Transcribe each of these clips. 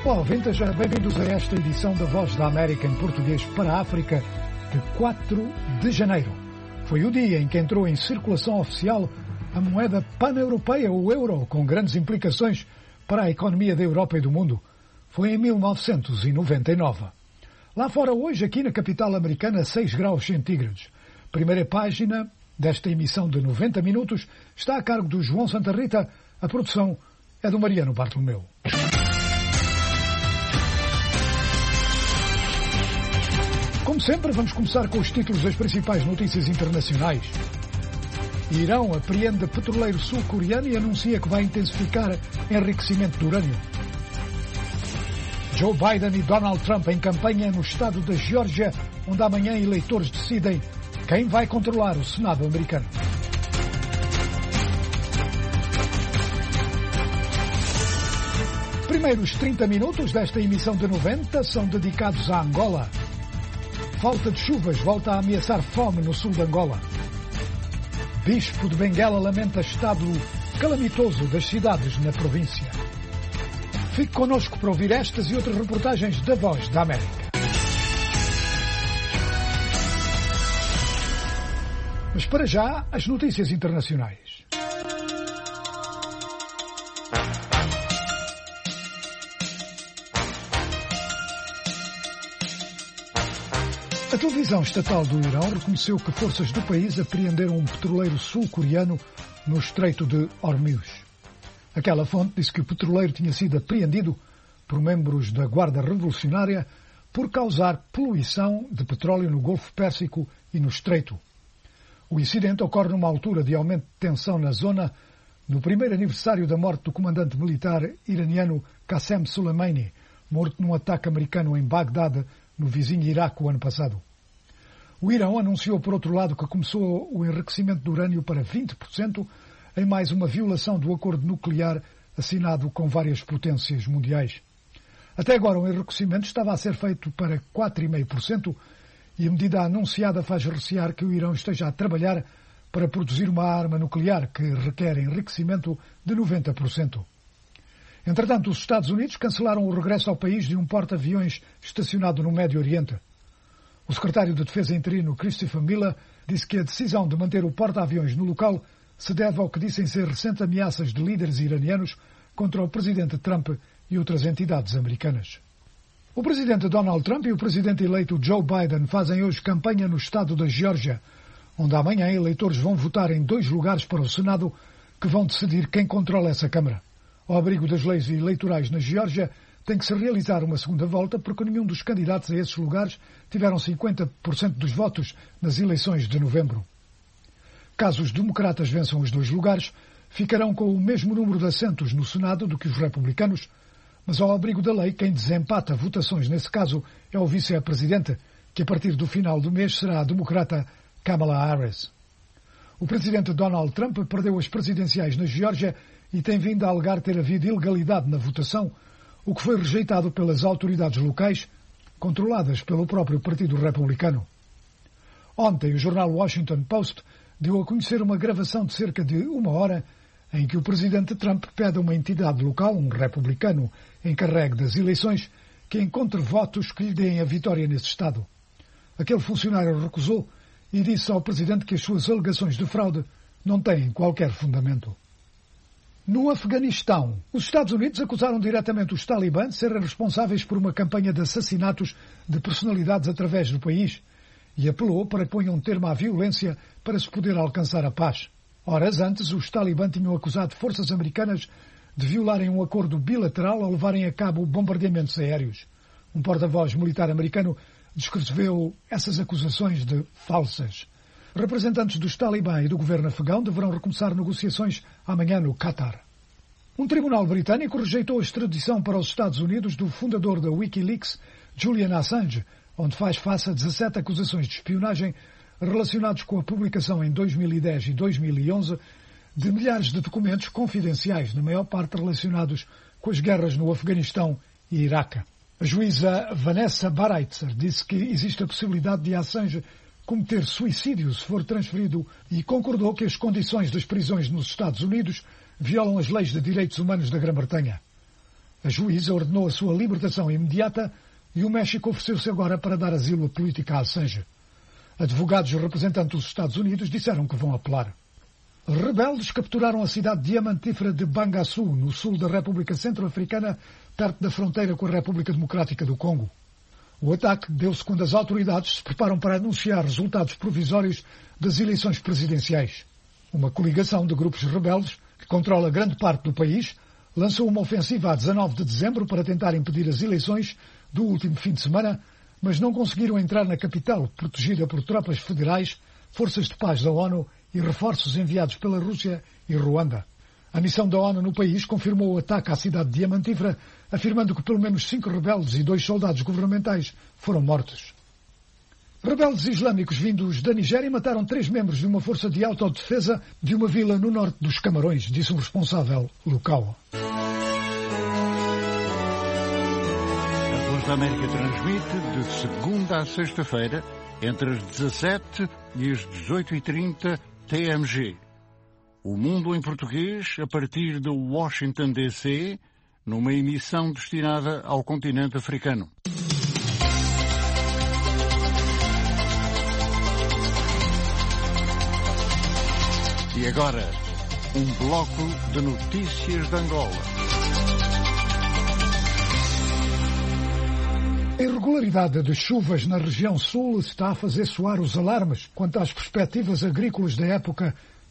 Olá, ouvintes, bem-vindos a esta edição da Voz da América em português para a África de 4 de janeiro. Foi o dia em que entrou em circulação oficial a moeda pan-europeia, o euro, com grandes implicações para a economia da Europa e do mundo. Foi em 1999. Lá fora hoje, aqui na capital americana, 6 graus centígrados. Primeira página desta emissão de 90 minutos está a cargo do João Santa Rita. A produção é do Mariano Bartolomeu. Como sempre, vamos começar com os títulos das principais notícias internacionais. Irão apreende petroleiro sul-coreano e anuncia que vai intensificar enriquecimento de urânio. Joe Biden e Donald Trump em campanha no estado da Geórgia, onde amanhã eleitores decidem quem vai controlar o Senado americano. Primeiros 30 minutos desta emissão de 90 são dedicados a Angola. Falta de chuvas volta a ameaçar fome no sul de Angola. Bispo de Benguela lamenta estado calamitoso das cidades na província. Fique connosco para ouvir estas e outras reportagens da Voz da América. Mas para já, as notícias internacionais. A televisão estatal do Irão reconheceu que forças do país apreenderam um petroleiro sul-coreano no Estreito de Hormuz. Aquela fonte disse que o petroleiro tinha sido apreendido por membros da Guarda Revolucionária por causar poluição de petróleo no Golfo Pérsico e no Estreito. O incidente ocorre numa altura de aumento de tensão na zona, no primeiro aniversário da morte do comandante militar iraniano Qassem Soleimani, morto num ataque americano em Bagdade, no vizinho Iraque, o ano passado. O Irão anunciou, por outro lado, que começou o enriquecimento de urânio para 20%, em mais uma violação do acordo nuclear assinado com várias potências mundiais. Até agora, o enriquecimento estava a ser feito para 4,5%, e a medida anunciada faz recear que o Irão esteja a trabalhar para produzir uma arma nuclear que requer enriquecimento de 90%. Entretanto, os Estados Unidos cancelaram o regresso ao país de um porta-aviões estacionado no Médio Oriente. O secretário de Defesa interino, Christopher Miller, disse que a decisão de manter o porta-aviões no local se deve ao que dizem ser recentes ameaças de líderes iranianos contra o presidente Trump e outras entidades americanas. O presidente Donald Trump e o presidente eleito Joe Biden fazem hoje campanha no estado da Geórgia, onde amanhã eleitores vão votar em 2 lugares para o Senado que vão decidir quem controla essa Câmara. Ao abrigo das leis eleitorais na Geórgia, tem que se realizar uma segunda volta porque nenhum dos candidatos a esses lugares tiveram 50% dos votos nas eleições de novembro. Caso os democratas vençam os 2 lugares, ficarão com o mesmo número de assentos no Senado do que os republicanos, mas ao abrigo da lei, quem desempata votações nesse caso é o vice-presidente, que a partir do final do mês será a democrata Kamala Harris. O presidente Donald Trump perdeu as presidenciais na Geórgia e tem vindo a alegar ter havido ilegalidade na votação, o que foi rejeitado pelas autoridades locais, controladas pelo próprio Partido Republicano. Ontem, o jornal Washington Post deu a conhecer uma gravação de cerca de 1 hora em que o presidente Trump pede a uma entidade local, um republicano encarregue das eleições, que encontre votos que lhe deem a vitória nesse estado. Aquele funcionário recusou e disse ao presidente que as suas alegações de fraude não têm qualquer fundamento. No Afeganistão, os Estados Unidos acusaram diretamente os talibãs de serem responsáveis por uma campanha de assassinatos de personalidades através do país e apelou para que ponham um termo à violência para se poder alcançar a paz. Horas antes, os talibãs tinham acusado forças americanas de violarem um acordo bilateral ao levarem a cabo bombardeamentos aéreos. Um porta-voz militar americano descreveu essas acusações de falsas. Representantes dos talibãs e do governo afegão deverão recomeçar negociações amanhã no Catar. Um tribunal britânico rejeitou a extradição para os Estados Unidos do fundador da Wikileaks, Julian Assange, onde faz face a 17 acusações de espionagem relacionados com a publicação em 2010 e 2011 de milhares de documentos confidenciais, na maior parte relacionados com as guerras no Afeganistão e Iraque. A juíza Vanessa Baraitser disse que existe a possibilidade de Assange cometer suicídio se for transferido e concordou que as condições das prisões nos Estados Unidos violam as leis de direitos humanos da Grã-Bretanha. A juíza ordenou a sua libertação imediata e o México ofereceu-se agora para dar asilo a política a Assange. Advogados representantes dos Estados Unidos disseram que vão apelar. Rebeldes capturaram a cidade diamantífera de Bangassou, no sul da República Centro-Africana, perto da fronteira com a República Democrática do Congo. O ataque deu-se quando as autoridades se preparam para anunciar resultados provisórios das eleições presidenciais. Uma coligação de grupos rebeldes, que controla grande parte do país, lançou uma ofensiva a 19 de dezembro para tentar impedir as eleições do último fim de semana, mas não conseguiram entrar na capital, protegida por tropas federais, forças de paz da ONU e reforços enviados pela Rússia e Ruanda. A missão da ONU no país confirmou o ataque à cidade diamantífera, afirmando que pelo menos 5 rebeldes e 2 soldados governamentais foram mortos. Rebeldes islâmicos vindos da Nigéria mataram 3 membros de uma força de autodefesa de uma vila no norte dos Camarões, disse um responsável local. A Voz da América transmite de segunda a sexta-feira, entre as 17 e as 18h30 TMG. O Mundo em Português, a partir de Washington, D.C., numa emissão destinada ao continente africano. E agora, um bloco de notícias de Angola. A irregularidade de chuvas na região sul está a fazer soar os alarmes quanto às perspectivas agrícolas da época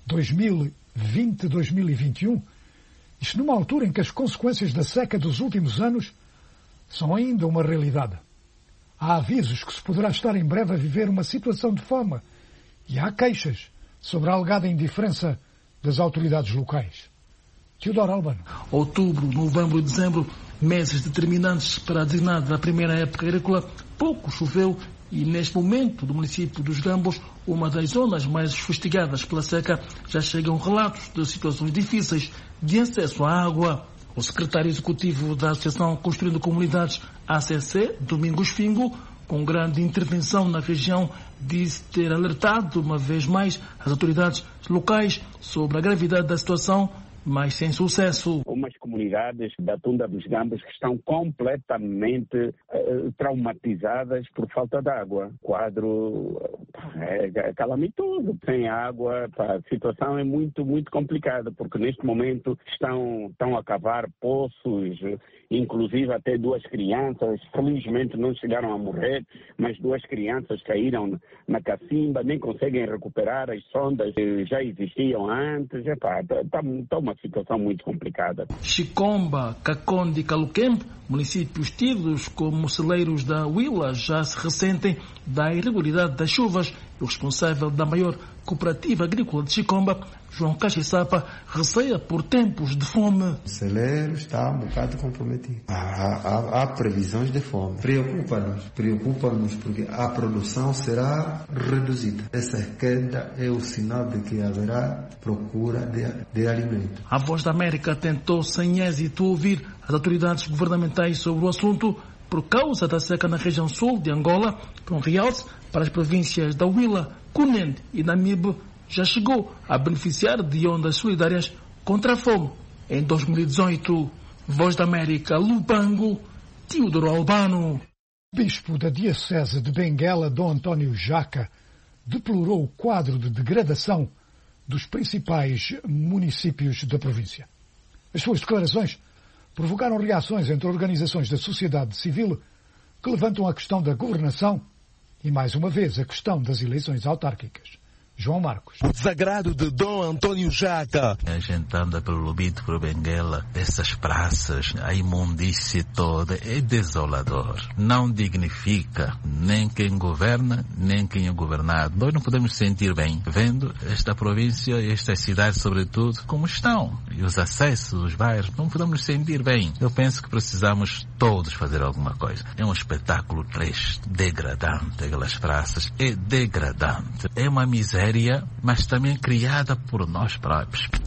2020-2021, isto numa altura em que as consequências da seca dos últimos anos são ainda uma realidade. Há avisos que se poderá estar em breve a viver uma situação de fome e há queixas sobre a alegada indiferença das autoridades locais. Teodoro Albano. Outubro, novembro e dezembro, meses determinantes para a designada primeira época agrícola, pouco choveu e neste momento do município dos Gambos, uma das zonas mais fustigadas pela seca, já chegam relatos de situações difíceis de acesso à água. O secretário executivo da Associação Construindo Comunidades, ACC, Domingos Fingo, com grande intervenção na região, disse ter alertado uma vez mais as autoridades locais sobre a gravidade da situação, mas sem sucesso. Umas comunidades da Tunda dos Gambos que estão completamente traumatizadas por falta de água. O quadro é calamitoso. Sem água, a situação é muito, muito complicada, porque neste momento estão a cavar poços, inclusive até 2 crianças, felizmente não chegaram a morrer, mas 2 crianças caíram na cacimba, nem conseguem recuperar as sondas que já existiam antes. Está uma situação muito complicada. Chicomba, Caconde e Caluquembe, municípios tidos como celeiros da Huila, já se ressentem da irregularidade das chuvas. O responsável da maior cooperativa agrícola de Chicomba, João Caxissapa, receia por tempos de fome. O celeiro está um bocado comprometido. Há previsões de fome. Preocupa-nos porque a produção será reduzida. Essa queda é o sinal de que haverá procura de alimento. A Voz da América tentou sem êxito ouvir as autoridades governamentais sobre o assunto por causa da seca na região sul de Angola, com realce para as províncias da Huila, Cunene e Namibe, já chegou a beneficiar de ondas solidárias contra a fome. Em 2018, Voz da América, Lubango, Teodoro Albano. O bispo da Diocese de Benguela, Dom António Jaca, deplorou o quadro de degradação dos principais municípios da província. As suas declarações provocaram reações entre organizações da sociedade civil que levantam a questão da governação e, mais uma vez, a questão das eleições autárquicas. João Marcos. O desagrado de Dom António Jaca. A gente anda pelo Lubito, pelo Benguela, essas praças, a imundície toda, é desolador. Não dignifica nem quem governa, nem quem é governado. Nós não podemos sentir bem vendo esta província e estas cidades, sobretudo, como estão. E os acessos, os bairros, não podemos sentir bem. Eu penso que precisamos todos fazer alguma coisa. É um espetáculo triste, degradante, aquelas praças. É degradante. É uma miséria, mas também criada por nós próprios.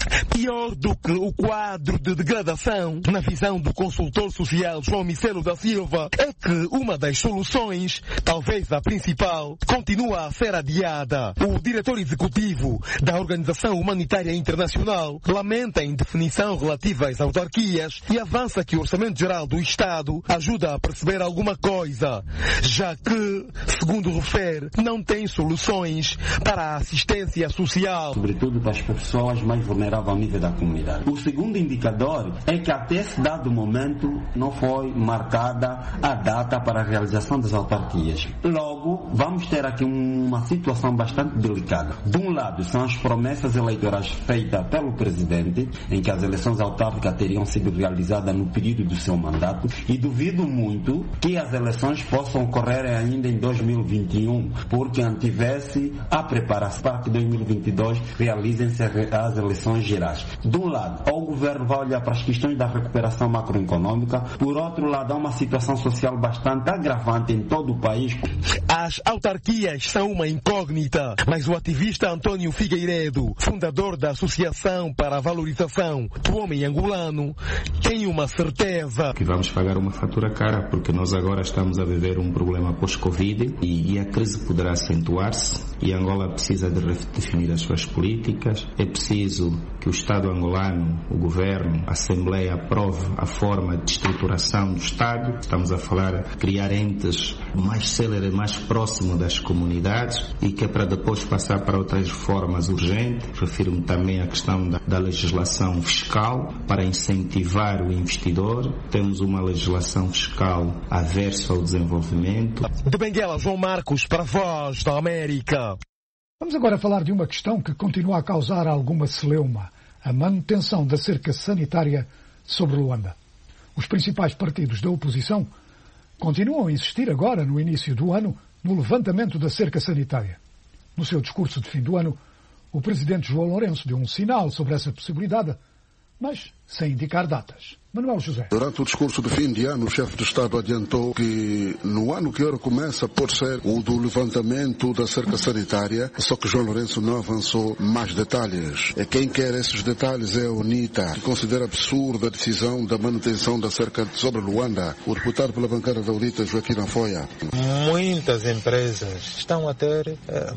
Pior do que o quadro de degradação, na visão do consultor social João Micelo da Silva, é que uma das soluções, talvez a principal, continua a ser adiada. O diretor executivo da Organização Humanitária Internacional lamenta a indefinição relativa às autarquias e avança que o Orçamento Geral do Estado ajuda a perceber alguma coisa, já que, segundo refere, não tem soluções para a assistência social. Sobretudo para as pessoas mais vulneráveis ao nível da comunidade. O segundo indicador é que até esse dado momento não foi marcada a data para a realização das autarquias. Logo, vamos ter aqui uma situação bastante delicada. De um lado, são as promessas eleitorais feitas pelo presidente, em que as eleições autárquicas teriam sido realizadas no período do seu mandato, e duvido muito que as eleições possam ocorrer ainda em 2021, porque antivesse a preparação para que em 2022 realizem-se as eleições gerais. De um lado, o governo vai olhar para as questões da recuperação macroeconômica, por outro lado, há uma situação social bastante agravante em todo o país. As autarquias são uma incógnita, mas o ativista Antônio Figueiredo, fundador da Associação para a Valorização do Homem Angolano, tem uma certeza. Que vamos pagar uma fatura cara, porque nós agora estamos a viver um problema pós-Covid e a crise poderá acentuar-se e Angola precisa de redefinir as suas políticas. É preciso que o Estado angolano, o Governo, a Assembleia aprove a forma de estruturação do Estado. Estamos a falar de criar entes mais céleres, mais próximos das comunidades e que é para depois passar para outras reformas urgentes. Refiro-me também à questão da legislação fiscal para incentivar o investidor. Temos uma legislação fiscal aversa ao desenvolvimento. De Benguela, João Marcos, para a Voz da América. Vamos agora falar de uma questão que continua a causar alguma celeuma: a manutenção da cerca sanitária sobre Luanda. Os principais partidos da oposição continuam a insistir agora, no início do ano, no levantamento da cerca sanitária. No seu discurso de fim do ano, o presidente João Lourenço deu um sinal sobre essa possibilidade, mas sem indicar datas. Manuel José. Durante o discurso de fim de ano, o chefe de Estado adiantou que no ano que agora começa pode ser o do levantamento da cerca sanitária, só que João Lourenço não avançou mais detalhes. Quem quer esses detalhes é a UNITA, que considera absurda a decisão da manutenção da cerca sobre Luanda. O deputado pela bancada da UNITA, Joaquim Afoia. Muitas empresas estão a ter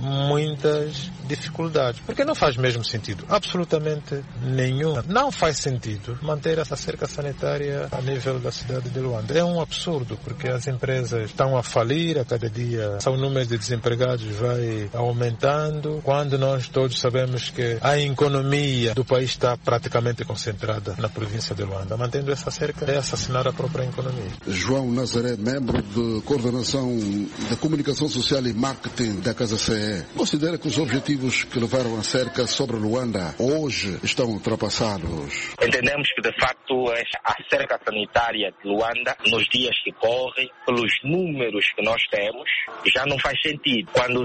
muitas dificuldades, porque não faz mesmo sentido, absolutamente nenhum. Não faz sentido manter essa cerca sanitária a nível da cidade de Luanda. É um absurdo, porque as empresas estão a falir a cada dia, o número de desempregados vai aumentando, quando nós todos sabemos que a economia do país está praticamente concentrada na província de Luanda. Mantendo essa cerca é assassinar a própria economia. João Nazaré, membro de coordenação da comunicação social e marketing da Casa CE, considera que os objetivos que levaram a cerca sobre Luanda hoje estão ultrapassados. Entendemos que, de facto, a cerca sanitária de Luanda, nos dias que correm, pelos números que nós temos, já não faz sentido. Quando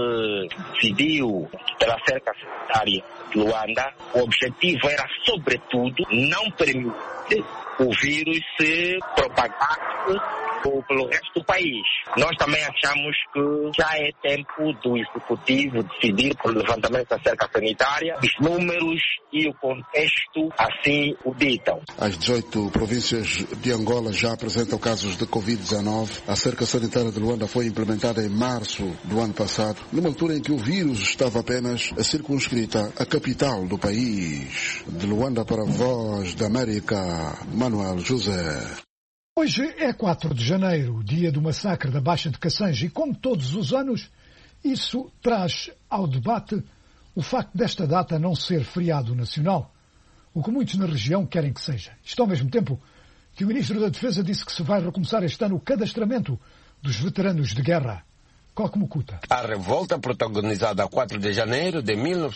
se decidiu pela cerca sanitária de Luanda, o objetivo era, sobretudo, não permitir o vírus se propagasse pelo resto do país. Nós também achamos que já é tempo do Executivo decidir pelo levantamento da cerca sanitária. Os números e o contexto assim o ditam. As 18 províncias de Angola já apresentam casos de Covid-19. A cerca sanitária de Luanda foi implementada em março do ano passado, numa altura em que o vírus estava apenas circunscrita à capital do país. De Luanda para a Voz da América, Manuel José. Hoje é 4 de janeiro, dia do massacre da Baixa de Cassange, e como todos os anos, isso traz ao debate o facto desta data não ser feriado nacional, o que muitos na região querem que seja. Isto ao mesmo tempo que o Ministro da Defesa disse que se vai recomeçar este ano o cadastramento dos veteranos de guerra. Coque-Mucuta. A revolta protagonizada a 4 de janeiro de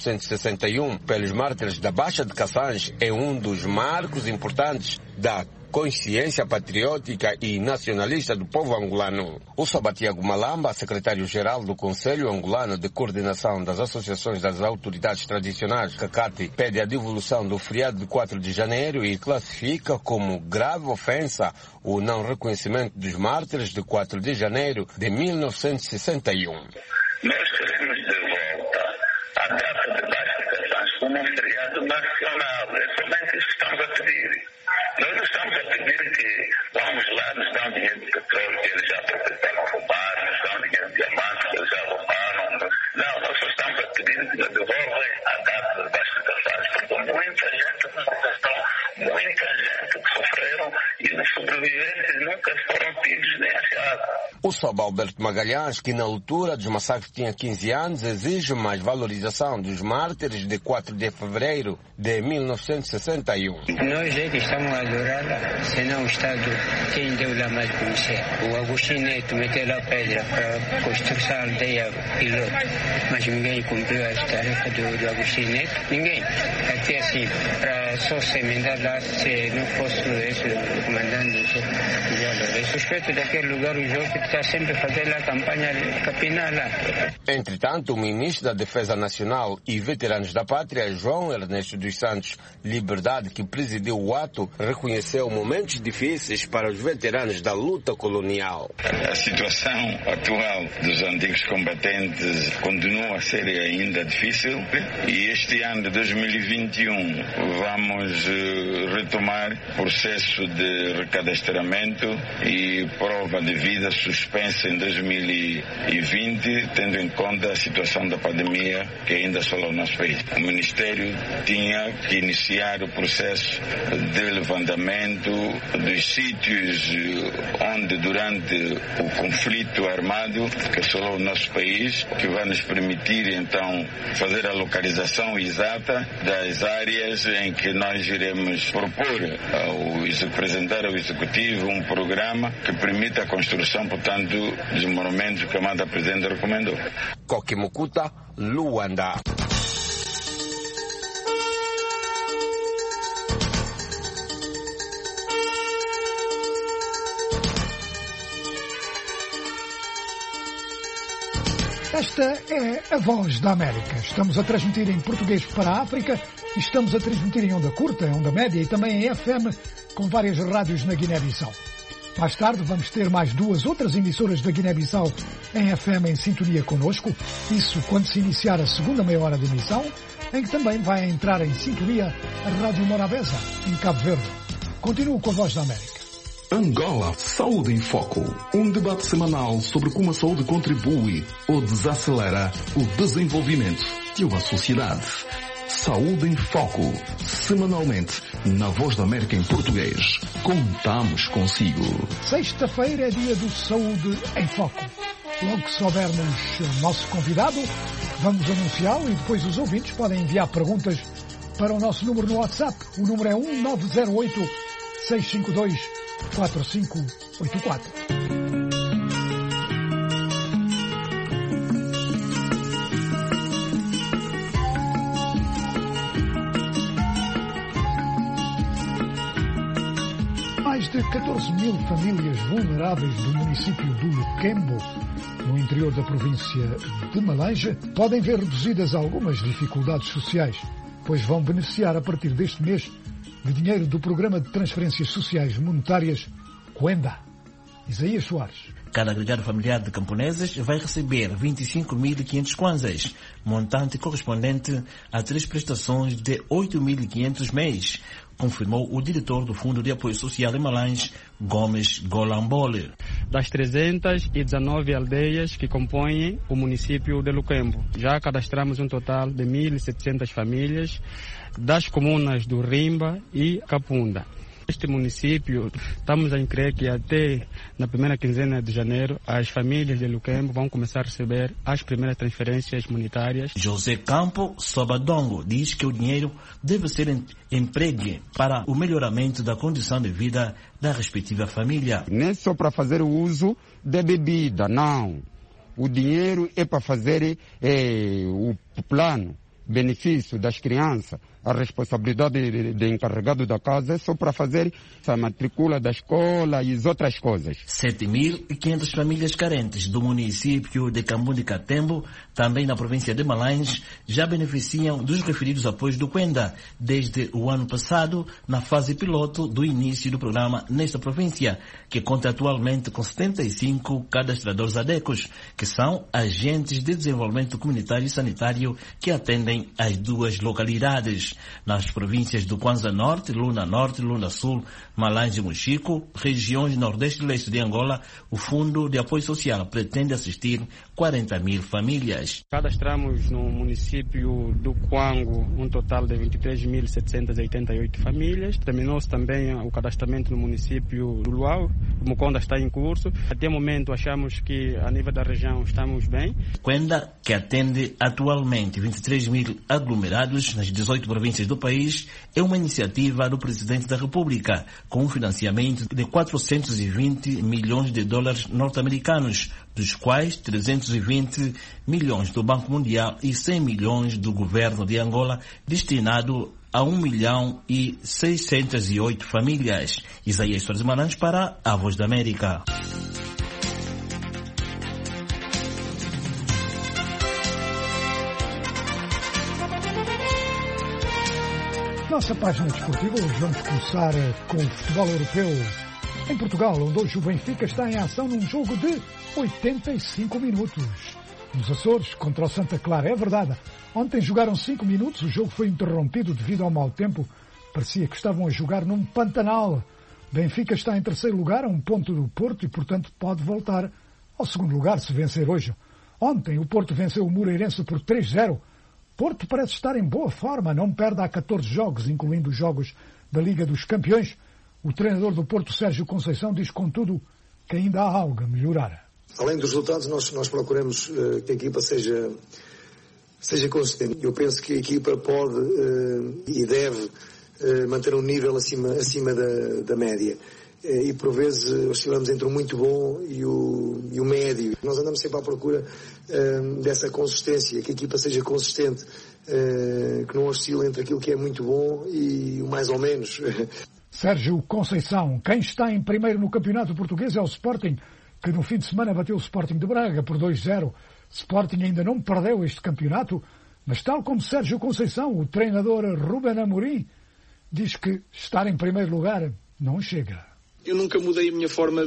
1961 pelos mártires da Baixa de Cassange é um dos marcos importantes da consciência patriótica e nacionalista do povo angolano. O Sabatiago Malamba, secretário-geral do Conselho Angolano de Coordenação das Associações das Autoridades Tradicionais, CACATE, pede a devolução do feriado de 4 de janeiro e classifica como grave ofensa o não reconhecimento dos mártires de 4 de janeiro de 1961. Nós queremos de volta a data de Baixa de Cassange como num feriado nacional. É somente isso que estamos a pedir. Nós não estamos a pedir que vamos lá, nos dão dinheiro de petróleo que eles já aproveitaram a roubar, nos dão dinheiro de diamantes que eles já roubaram. Não, nós só estamos a pedir que nos devolvem a data das baixas Caçanjas, porque muita gente na situação, muita gente que sofreram e os sobreviventes nunca foram tidos nem achados. O Sob Alberto Magalhães, que na altura dos massacres tinha 15 anos, exige mais valorização dos mártires de 4 de fevereiro de 1961. Nós é que estamos a adorar, senão o Estado, quem deu lá mais conhecer? O Agostinho Neto meteu lá pedra para construção da aldeia piloto, mas ninguém cumpriu as tarefas do Agostinho Neto, ninguém. Até assim, para só se emendar lá, se não fosse esse comandante, eu suspeito daquele lugar, o jogo que está sempre fazendo a campanha de capinar lá. Entretanto, o ministro da Defesa Nacional e Veteranos da Pátria, João Ernesto dos Santos Liberdade, que presidiu o ato, reconheceu momentos difíceis para os veteranos da luta colonial. A situação atual dos antigos combatentes continua a ser ainda difícil e este ano de 2021 vamos retomar o processo de recadastramento e prova de vida suspensa em 2020, tendo em conta a situação da pandemia que ainda assola o nosso país. O Ministério tinha que iniciar o processo de levantamento dos sítios onde durante o conflito armado que assolou o nosso país, que vai nos permitir então fazer a localização exata das áreas em que nós iremos propor apresentar ao Executivo um programa que permita a construção, portanto, dos monumentos que a Amada Presidente recomendou. Kokimukuta, Luanda. Esta é a Voz da América. Estamos a transmitir em português para a África e estamos a transmitir em onda curta, em onda média e também em FM, com várias rádios na Guiné-Bissau. Mais tarde vamos ter mais 2 outras emissoras da Guiné-Bissau em FM em sintonia connosco, isso quando se iniciar a segunda meia hora de emissão, em que também vai entrar em sintonia a Rádio Morabeza, em Cabo Verde. Continuo com a Voz da América. Angola Saúde em Foco, um debate semanal sobre como a saúde contribui ou desacelera o desenvolvimento de uma sociedade. Saúde em Foco, semanalmente, na Voz da América em português. Contamos consigo. Sexta-feira é dia do Saúde em Foco. Logo que soubermos o nosso convidado, vamos anunciá-lo e depois os ouvintes podem enviar perguntas para o nosso número no WhatsApp. O número é 1908-652-4584. Mais de 14 mil famílias vulneráveis do município do Luquembo, no interior da província de Malanje, podem ver reduzidas algumas dificuldades sociais, pois vão beneficiar a partir deste mês de dinheiro do Programa de Transferências Sociais Monetárias Cuenda. Isaías Soares. Cada agregado familiar de camponeses vai receber 25.500 kwanzas, montante correspondente a 3 prestações de 8.500 mês, confirmou o diretor do Fundo de Apoio Social em Malanje, Gomes Golambole. Das 319 aldeias que compõem o município de Luquembo, já cadastramos um total de 1.700 famílias das comunas do Rimba e Capunda. Este município, estamos a crer que até na primeira quinzena de janeiro, as famílias de Luquembo vão começar a receber as primeiras transferências monetárias. José Campo Sobadongo diz que o dinheiro deve ser empregue para o melhoramento da condição de vida da respectiva família. Nem só para fazer o uso de bebida, não. O dinheiro é para fazer o plano, benefício das crianças, a responsabilidade de encarregado da casa é só para fazer a matrícula da escola e as outras coisas. 7.500 famílias carentes do município de Cambundi Catembo, também na província de Malanje, já beneficiam dos referidos apoios do Quenda desde o ano passado, na fase piloto do início do programa nesta província, que conta atualmente com 75 cadastradores ADECOS, que são agentes de desenvolvimento comunitário e sanitário que atendem as duas localidades. Nas províncias do Kwanza Norte, Lunda Sul, Malanje e Mochico, regiões nordeste e leste de Angola, o Fundo de Apoio Social pretende assistir 40.000 famílias. Cadastramos no município do Kwango um total de 23.788 famílias. Terminou-se também o cadastramento no município do Luau. O Muconda está em curso. Até o momento achamos que a nível da região estamos bem. Quenda, que atende atualmente 23.000 aglomerados nas 18 províncias do país, é uma iniciativa do Presidente da República, com um financiamento de 420 milhões de dólares norte-americanos, dos quais 320 milhões do Banco Mundial e 100 milhões do governo de Angola, destinado a 1.608.000 famílias. Isaías Soares Maranhos para a Voz da América. Nossa página desportiva, hoje vamos começar com o futebol europeu. Em Portugal, onde hoje o Benfica está em ação num jogo de 85 minutos. Nos Açores, contra o Santa Clara, é verdade. Ontem jogaram 5 minutos, o jogo foi interrompido devido ao mau tempo. Parecia que estavam a jogar num pantanal. Benfica está em terceiro lugar, a 1 ponto do Porto e, portanto, pode voltar ao segundo lugar se vencer hoje. Ontem, o Porto venceu o Moreirense por 3-0. Porto parece estar em boa forma, não perde há 14 jogos, incluindo os jogos da Liga dos Campeões. O treinador do Porto, Sérgio Conceição, diz, contudo, que ainda há algo a melhorar. Além dos resultados, nós procuramos que a equipa seja consistente. Eu penso que a equipa pode e deve manter um nível acima da média. E por vezes oscilamos entre o muito bom e o médio. Nós andamos sempre à procura dessa consistência, que a equipa seja consistente, que não oscile entre aquilo que é muito bom e o mais ou menos. Sérgio Conceição, quem está em primeiro no campeonato português é o Sporting, que no fim de semana bateu o Sporting de Braga por 2-0. Sporting ainda não perdeu este campeonato, mas tal como Sérgio Conceição, o treinador Ruben Amorim diz que estar em primeiro lugar não chega. Eu nunca mudei a minha forma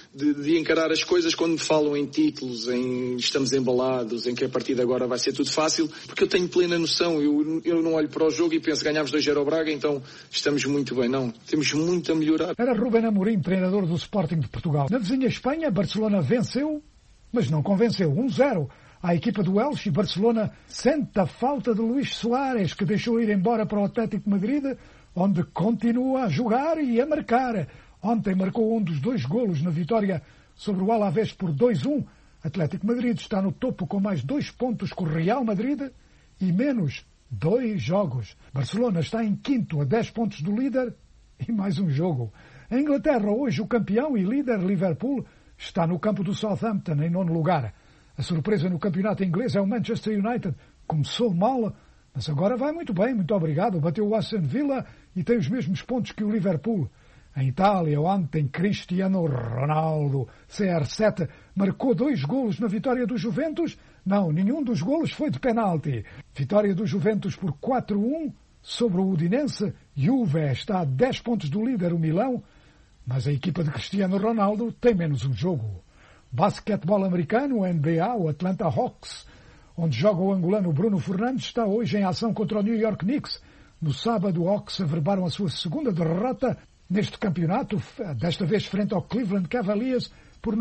de encarar as coisas quando me falam em títulos, em estamos embalados, em que a partir de agora vai ser tudo fácil, porque eu tenho plena noção. Eu não olho para o jogo e penso, ganhámos 2-0 ao Braga, então estamos muito bem. Não, temos muito a melhorar. Era Ruben Amorim, treinador do Sporting de Portugal. Na vizinha Espanha, Barcelona venceu, mas não convenceu. 1-0 à equipa do Elche. Barcelona sente a falta de Luís Soares, que deixou ir embora para o Atlético de Madrid, onde continua a jogar e a marcar. Ontem marcou um dos 2 golos na vitória sobre o Alavés por 2-1. Atlético de Madrid está no topo com mais 2 pontos que o Real Madrid e menos 2 jogos. Barcelona está em quinto a 10 pontos do líder e mais um jogo. Em Inglaterra, hoje o campeão e líder Liverpool está no campo do Southampton em 9º lugar. A surpresa no campeonato inglês é o Manchester United. Começou mal, mas agora vai muito bem, muito obrigado. Bateu o Aston Villa e tem os mesmos pontos que o Liverpool. Em Itália, ontem, Cristiano Ronaldo, CR7, marcou 2 golos na vitória do Juventus. Não, nenhum dos golos foi de penalti. Vitória do Juventus por 4-1 sobre o Udinense. Juve está a 10 pontos do líder, o Milão, mas a equipa de Cristiano Ronaldo tem menos um jogo. Basquetebol americano, NBA, o Atlanta Hawks, onde joga o angolano Bruno Fernandes, está hoje em ação contra o New York Knicks. No sábado, Hawks averbaram a sua segunda derrota neste campeonato, desta vez frente ao Cleveland Cavaliers, por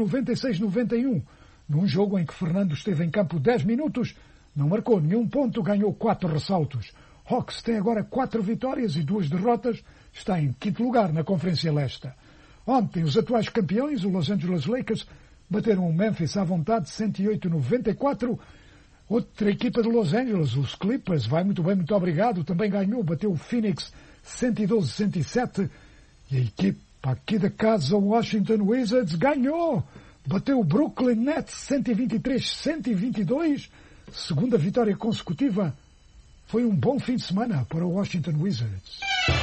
96-91. Num jogo em que Fernando esteve em campo 10 minutos, não marcou nenhum ponto, ganhou 4 ressaltos. Hawks tem agora 4 vitórias e 2 derrotas, está em 5º lugar na Conferência Leste. Ontem, os atuais campeões, o Los Angeles Lakers, bateram o Memphis à vontade 108-94. Outra equipa de Los Angeles, os Clippers, vai muito bem, muito obrigado, também ganhou, bateu o Phoenix 112-107. E a equipa aqui da casa, o Washington Wizards, ganhou, bateu o Brooklyn Nets 123-122, segunda vitória consecutiva foi um bom fim de semana para o Washington Wizards.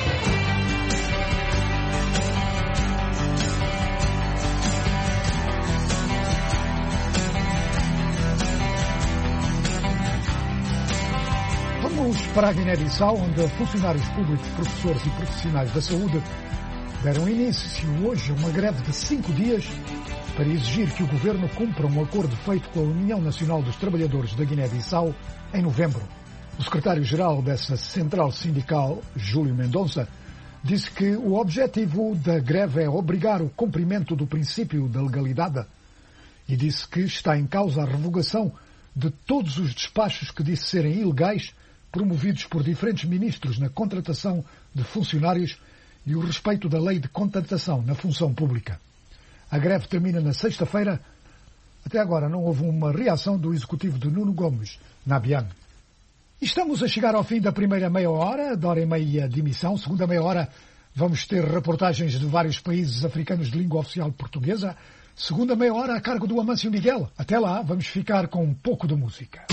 Vamos para a Guiné-Bissau, onde funcionários públicos, professores e profissionais da saúde deram início hoje a uma greve de 5 dias para exigir que o governo cumpra um acordo feito com a União Nacional dos Trabalhadores da Guiné-Bissau em novembro. O secretário-geral dessa central sindical, Júlio Mendonça, disse que o objetivo da greve é obrigar o cumprimento do princípio da legalidade e disse que está em causa a revogação de todos os despachos que disse serem ilegais promovidos por diferentes ministros na contratação de funcionários e o respeito da lei de contratação na função pública. A greve termina na sexta-feira. Até agora não houve uma reação do executivo de Nuno Gomes, na Bian. Estamos a chegar ao fim da primeira meia hora, da hora e meia de emissão. Segunda meia hora vamos ter reportagens de vários países africanos de língua oficial portuguesa. Segunda meia hora a cargo do Amâncio Miguel. Até lá, vamos ficar com um pouco de música.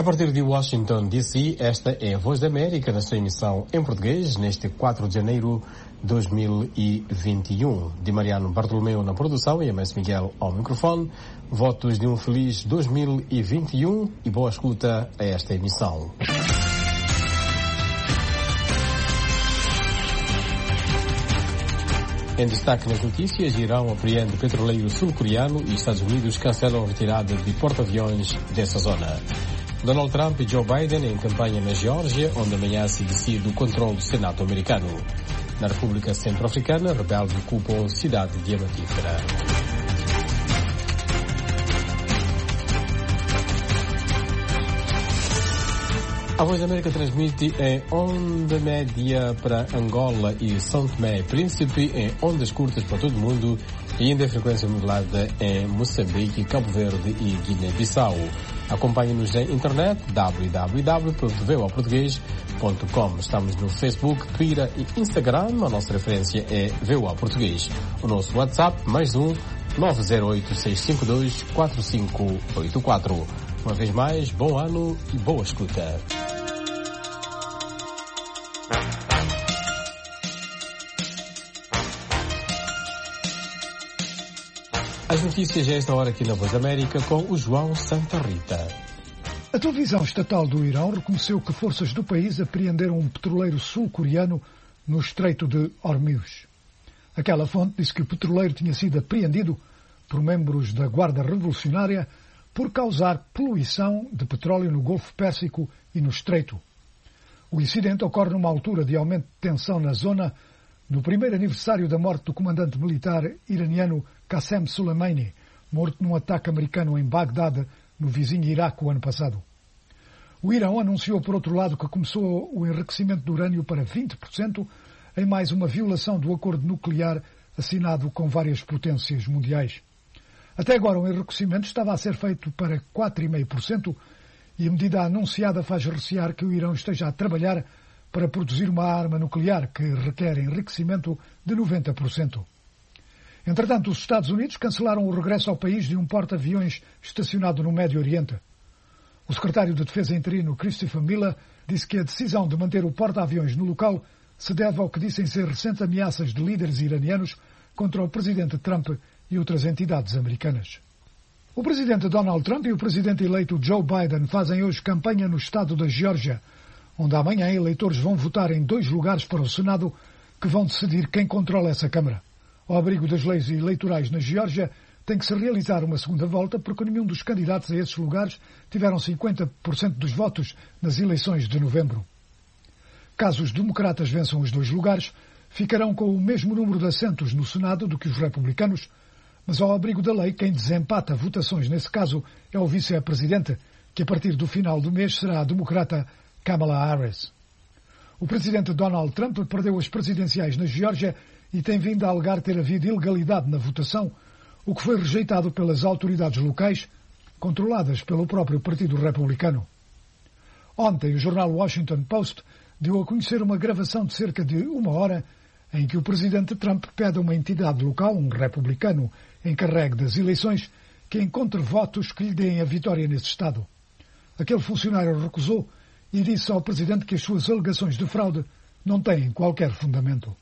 A partir de Washington, D.C., esta é a Voz da América na sua emissão em português neste 4 de janeiro de 2021. De Mariano Bartolomeu na produção e Amancio Miguel ao microfone. Votos de um feliz 2021 e boa escuta a esta emissão. Em destaque nas notícias, Irão apreende petroleiro sul-coreano e Estados Unidos cancelam a retirada de porta-aviões dessa zona. Donald Trump e Joe Biden em campanha na Geórgia, onde amanhã se decide o controle do Senado americano. Na República Centro-Africana, rebelde ocupam cidade diamantífera. A Voz da América transmite em onda média para Angola e São Tomé e Príncipe, em ondas curtas para todo o mundo e ainda em frequência modulada em Moçambique, Cabo Verde e Guiné-Bissau. Acompanhe-nos na internet www.voaportugues.com. Estamos no Facebook, Twitter e Instagram. A nossa referência é VOA Português. O nosso WhatsApp, +1 908 652 4584. Uma vez mais, bom ano e boa escuta. As notícias a esta hora aqui na Voz da América com o João Santa Rita. A televisão estatal do Irão reconheceu que forças do país apreenderam um petroleiro sul-coreano no Estreito de Hormuz. Aquela fonte disse que o petroleiro tinha sido apreendido por membros da Guarda Revolucionária por causar poluição de petróleo no Golfo Pérsico e no Estreito. O incidente ocorre numa altura de aumento de tensão na zona, no primeiro aniversário da morte do comandante militar iraniano Qassem Soleimani, morto num ataque americano em Bagdade, no vizinho Iraque, o ano passado. O Irão anunciou, por outro lado, que começou o enriquecimento de urânio para 20%, em mais uma violação do acordo nuclear assinado com várias potências mundiais. Até agora o enriquecimento estava a ser feito para 4,5% e a medida anunciada faz recear que o Irão esteja a trabalhar para produzir uma arma nuclear que requer enriquecimento de 90%. Entretanto, os Estados Unidos cancelaram o regresso ao país de um porta-aviões estacionado no Médio Oriente. O secretário de Defesa interino, Christopher Miller, disse que a decisão de manter o porta-aviões no local se deve ao que dizem ser recentes ameaças de líderes iranianos contra o presidente Trump e outras entidades americanas. O presidente Donald Trump e o presidente eleito Joe Biden fazem hoje campanha no estado da Geórgia, onde amanhã eleitores vão votar em 2 lugares para o Senado que vão decidir quem controla essa Câmara. Ao abrigo das leis eleitorais na Geórgia, tem que se realizar uma segunda volta porque nenhum dos candidatos a esses lugares tiveram 50% dos votos nas eleições de novembro. Caso os democratas vençam os 2 lugares, ficarão com o mesmo número de assentos no Senado do que os republicanos, mas ao abrigo da lei, quem desempata votações nesse caso é o vice-presidente, que a partir do final do mês será a democrata Kamala Harris. O presidente Donald Trump perdeu as presidenciais na Geórgia e tem vindo a alegar ter havido ilegalidade na votação, o que foi rejeitado pelas autoridades locais, controladas pelo próprio Partido Republicano. Ontem, o jornal Washington Post deu a conhecer uma gravação de cerca de 1 hora em que o presidente Trump pede a uma entidade local, um republicano encarregue das eleições, que encontre votos que lhe deem a vitória nesse estado. Aquele funcionário recusou e disse ao presidente que as suas alegações de fraude não têm qualquer fundamento.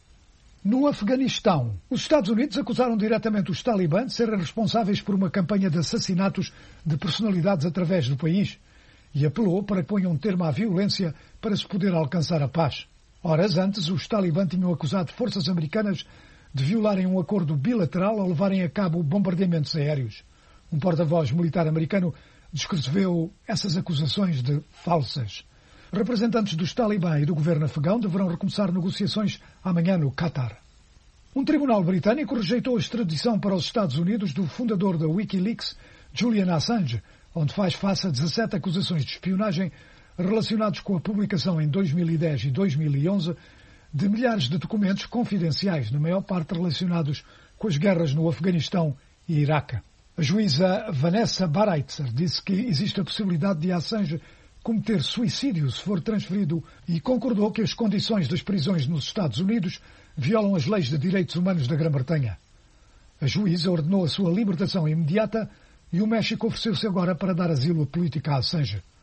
No Afeganistão, os Estados Unidos acusaram diretamente os talibãs de serem responsáveis por uma campanha de assassinatos de personalidades através do país e apelou para que ponham um termo à violência para se poder alcançar a paz. Horas antes, os talibãs tinham acusado forças americanas de violarem um acordo bilateral ao levarem a cabo bombardeamentos aéreos. Um porta-voz militar americano descreveu essas acusações de falsas. Representantes dos talibãs e do governo afegão deverão recomeçar negociações amanhã no Qatar. Um tribunal britânico rejeitou a extradição para os Estados Unidos do fundador da Wikileaks, Julian Assange, onde faz face a 17 acusações de espionagem relacionados com a publicação em 2010 e 2011 de milhares de documentos confidenciais, na maior parte relacionados com as guerras no Afeganistão e Iraque. A juíza Vanessa Baraitser disse que existe a possibilidade de Assange cometer suicídio se for transferido e concordou que as condições das prisões nos Estados Unidos violam as leis de direitos humanos da Grã-Bretanha. A juíza ordenou a sua libertação imediata e o México ofereceu-se agora para dar asilo político a Assange.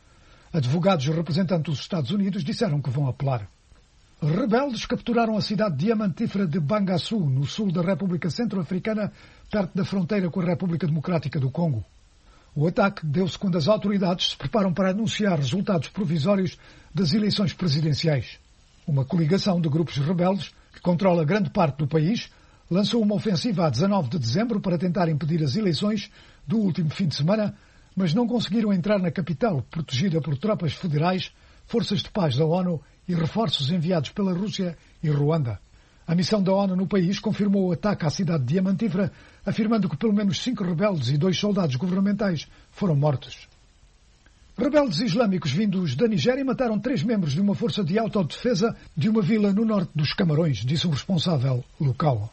Advogados representantes dos Estados Unidos disseram que vão apelar. Rebeldes capturaram a cidade diamantífera de Bangassou, no sul da República Centro-Africana, perto da fronteira com a República Democrática do Congo. O ataque deu-se quando as autoridades se preparam para anunciar resultados provisórios das eleições presidenciais. Uma coligação de grupos rebeldes, que controla grande parte do país, lançou uma ofensiva a 19 de dezembro para tentar impedir as eleições do último fim de semana, mas não conseguiram entrar na capital, protegida por tropas federais, forças de paz da ONU e reforços enviados pela Rússia e Ruanda. A missão da ONU no país confirmou o ataque à cidade diamantífera, afirmando que pelo menos 5 rebeldes e 2 soldados governamentais foram mortos. Rebeldes islâmicos vindos da Nigéria mataram 3 membros de uma força de autodefesa de uma vila no norte dos Camarões, disse um responsável local.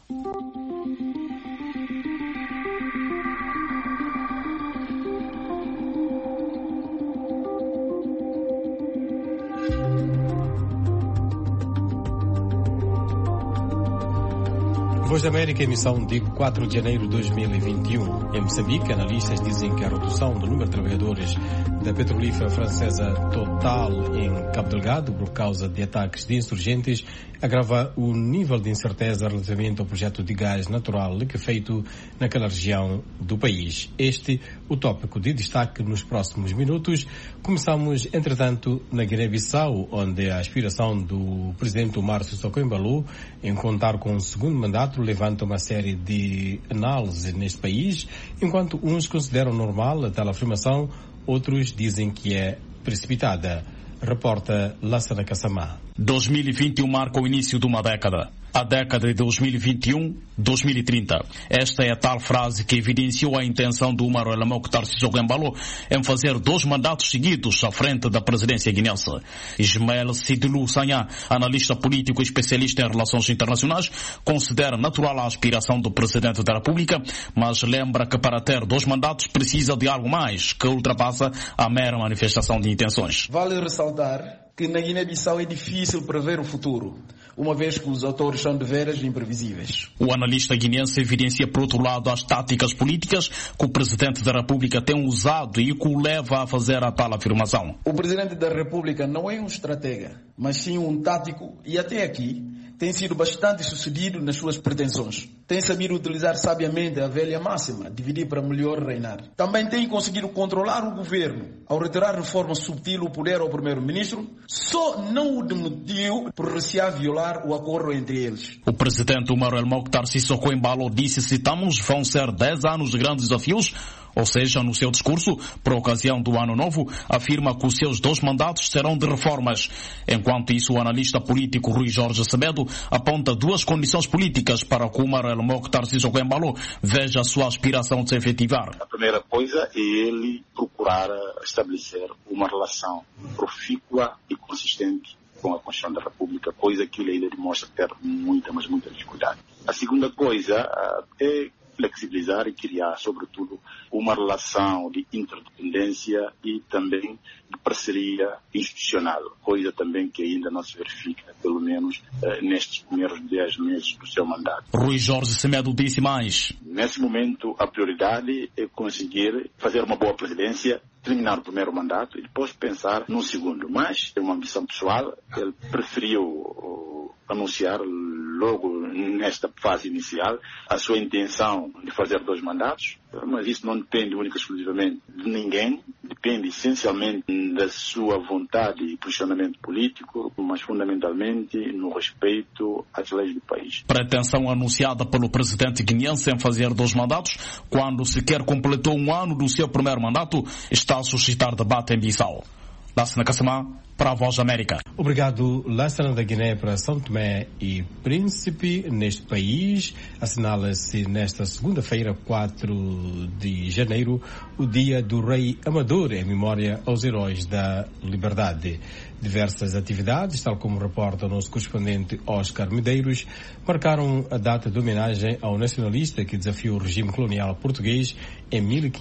Voz da América, emissão de 4 de janeiro de 2021. Em Moçambique, analistas dizem que a redução do número de trabalhadores da petrolífera francesa Total em Cabo Delgado, por causa de ataques de insurgentes, agrava o nível de incerteza relativamente ao projeto de gás natural liquefeito naquela região do país. Este o tópico de destaque nos próximos minutos. Começamos, entretanto, na Guiné-Bissau, onde a aspiração do presidente Omar Sissoko Embaló em contar com um segundo mandato levanta uma série de análises neste país, enquanto uns consideram normal a tal afirmação, outros dizem que é precipitada. Reporta Lassana Kassamá. 2021 marca o início de uma década. A década de 2021-2030. Esta é a tal frase que evidenciou a intenção do Umaro El Mokhtar Sissoko Embaló em fazer 2 mandatos seguidos à frente da presidência guinense. Ismael Sidlu Sanha, analista político e especialista em relações internacionais, considera natural a aspiração do presidente da República, mas lembra que para ter 2 mandatos precisa de algo mais que ultrapassa a mera manifestação de intenções. Vale ressaltar que na Guiné-Bissau é difícil prever o futuro, uma vez que os atores são de veras imprevisíveis. O analista guinense evidencia, por outro lado, as táticas políticas que o Presidente da República tem usado e que o leva a fazer a tal afirmação. O Presidente da República não é um estratega, mas sim um tático e até aqui tem sido bastante sucedido nas suas pretensões. Tem sabido utilizar sabiamente a velha máxima, dividir para melhor reinar. Também tem conseguido controlar o governo, ao retirar de forma subtil o poder ao primeiro-ministro, só não o demitiu por recear violar o acordo entre eles. O presidente Umaro El Mokhtar Sissoko Embaló disse, citamos, vão ser 10 anos de grandes desafios, ou seja, no seu discurso, por ocasião do Ano Novo, afirma que os seus 2 mandatos serão de reformas. Enquanto isso, o analista político Rui Jorge Semedo aponta 2 condições políticas para que Umaro El Mokhtar Sissoko Embaló veja a sua aspiração de se efetivar. A primeira coisa é ele procurar estabelecer uma relação profícua e consistente com a Constituição da República, coisa que ele ainda demonstra ter muita dificuldade. A segunda coisa é flexibilizar e criar, sobretudo, uma relação de interdependência e também de parceria institucional, coisa também que ainda não se verifica, pelo menos nestes primeiros 10 meses do seu mandato. Rui Jorge Semedo disse mais. Nesse momento, a prioridade é conseguir fazer uma boa presidência, terminar o primeiro mandato e depois pensar no segundo. Mas é uma ambição pessoal, ele preferiu anunciar logo nesta fase inicial a sua intenção de fazer 2 mandatos, mas isso não depende única e exclusivamente de ninguém, depende essencialmente da sua vontade e posicionamento político, mas fundamentalmente no respeito às leis do país. Pretensão anunciada pelo presidente guineense em fazer 2 mandatos, quando sequer completou 1 ano do seu primeiro mandato, está a suscitar debate em Bissau. Lassana Kassamá, para a Voz da América. Obrigado, Lassana da Guiné, para São Tomé e Príncipe. Neste país, assinala-se nesta segunda-feira, 4 de janeiro, o Dia do Rei Amador, em memória aos heróis da liberdade. Diversas atividades, tal como reporta o nosso correspondente Oscar Medeiros, marcaram a data de homenagem ao nacionalista que desafiou o regime colonial português em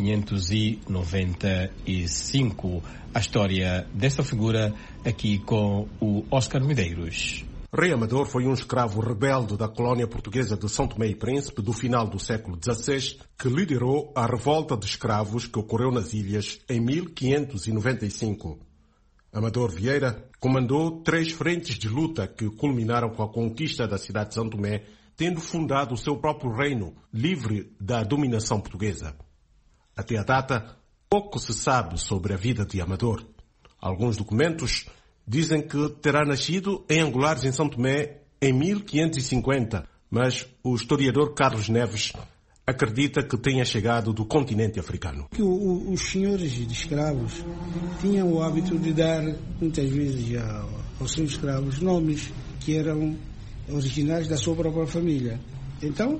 1595. A história desta figura aqui com o Oscar Medeiros. Rei Amador foi um escravo rebelde da colónia portuguesa de São Tomé e Príncipe do final do século XVI, que liderou a revolta de escravos que ocorreu nas ilhas em 1595. Amador Vieira comandou 3 frentes de luta que culminaram com a conquista da cidade de São Tomé, tendo fundado o seu próprio reino, livre da dominação portuguesa. Até a data, pouco se sabe sobre a vida de Amador. Alguns documentos dizem que terá nascido em Angulares, em São Tomé, em 1550, mas o historiador Carlos Neves acredita que tenha chegado do continente africano. Os senhores de escravos tinham o hábito de dar, muitas vezes, aos seus escravos nomes que eram originais da sua própria família. Então,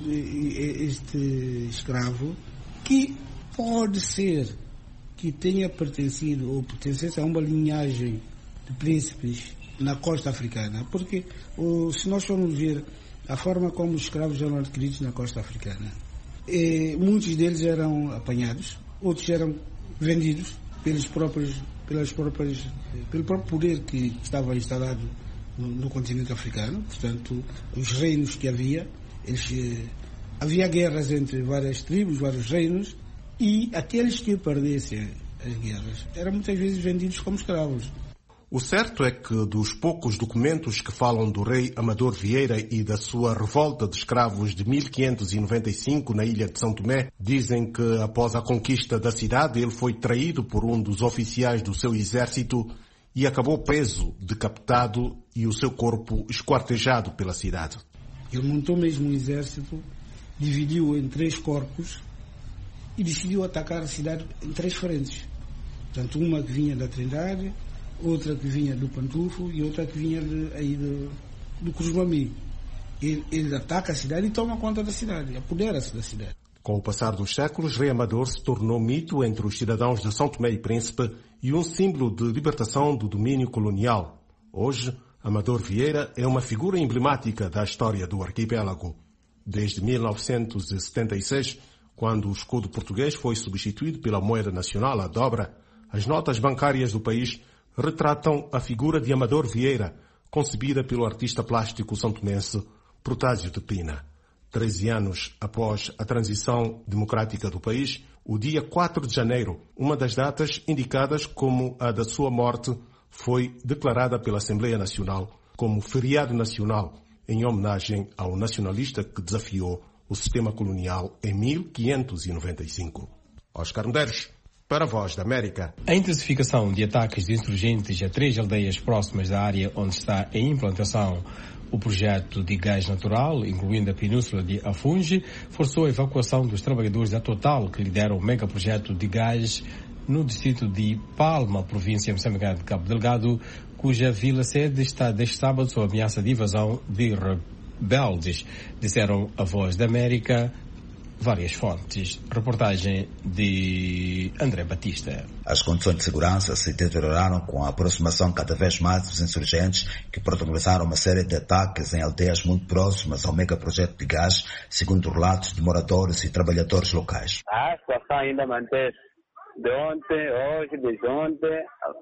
este escravo, que pode ser que tenha pertencido ou pertencesse a uma linhagem de príncipes na costa africana, porque se nós formos ver a forma como os escravos eram adquiridos na costa africana, muitos deles eram apanhados, outros eram vendidos pelo próprio poder que estava instalado no continente africano. Portanto, os reinos que havia guerras entre várias tribos, vários reinos, e aqueles que perdessem as guerras eram muitas vezes vendidos como escravos. O certo é que dos poucos documentos que falam do rei Amador Vieira e da sua revolta de escravos de 1595 na ilha de São Tomé, dizem que após a conquista da cidade ele foi traído por um dos oficiais do seu exército e acabou preso, decapitado e o seu corpo esquartejado pela cidade. Ele montou mesmo um exército, dividiu em 3 corpos e decidiu atacar a cidade em 3 frentes. Portanto, uma que vinha da Trindade, outra que vinha do Pantufo e outra que vinha do Cruz-Mami. Ele ataca a cidade e toma conta da cidade, apodera-se da cidade. Com o passar dos séculos, Rei Amador se tornou mito entre os cidadãos de São Tomé e Príncipe e um símbolo de libertação do domínio colonial. Hoje, Amador Vieira é uma figura emblemática da história do arquipélago. Desde 1976, quando o escudo português foi substituído pela moeda nacional, a dobra, as notas bancárias do país retratam a figura de Amador Vieira, concebida pelo artista plástico santomense Protásio de Pina. 13 anos após a transição democrática do país, o dia 4 de janeiro, uma das datas indicadas como a da sua morte, foi declarada pela Assembleia Nacional como feriado nacional, em homenagem ao nacionalista que desafiou o sistema colonial em 1595. Oscar Medeiros, para a Voz da América. A intensificação de ataques de insurgentes a 3 aldeias próximas da área onde está em implantação o projeto de gás natural, incluindo a península de Afungi, forçou a evacuação dos trabalhadores da Total, que lidera o megaprojeto de gás no distrito de Palma, província moçambicana de Cabo Delgado, cuja vila-sede está desde sábado sob ameaça de invasão de rebeldes, disseram a Voz da América várias fontes. Reportagem de André Batista. As condições de segurança se deterioraram com a aproximação cada vez mais dos insurgentes, que protagonizaram uma série de ataques em aldeias muito próximas ao megaprojeto de gás, segundo relatos de moradores e trabalhadores locais. A situação ainda mantém-se de ontem, hoje, desde ontem.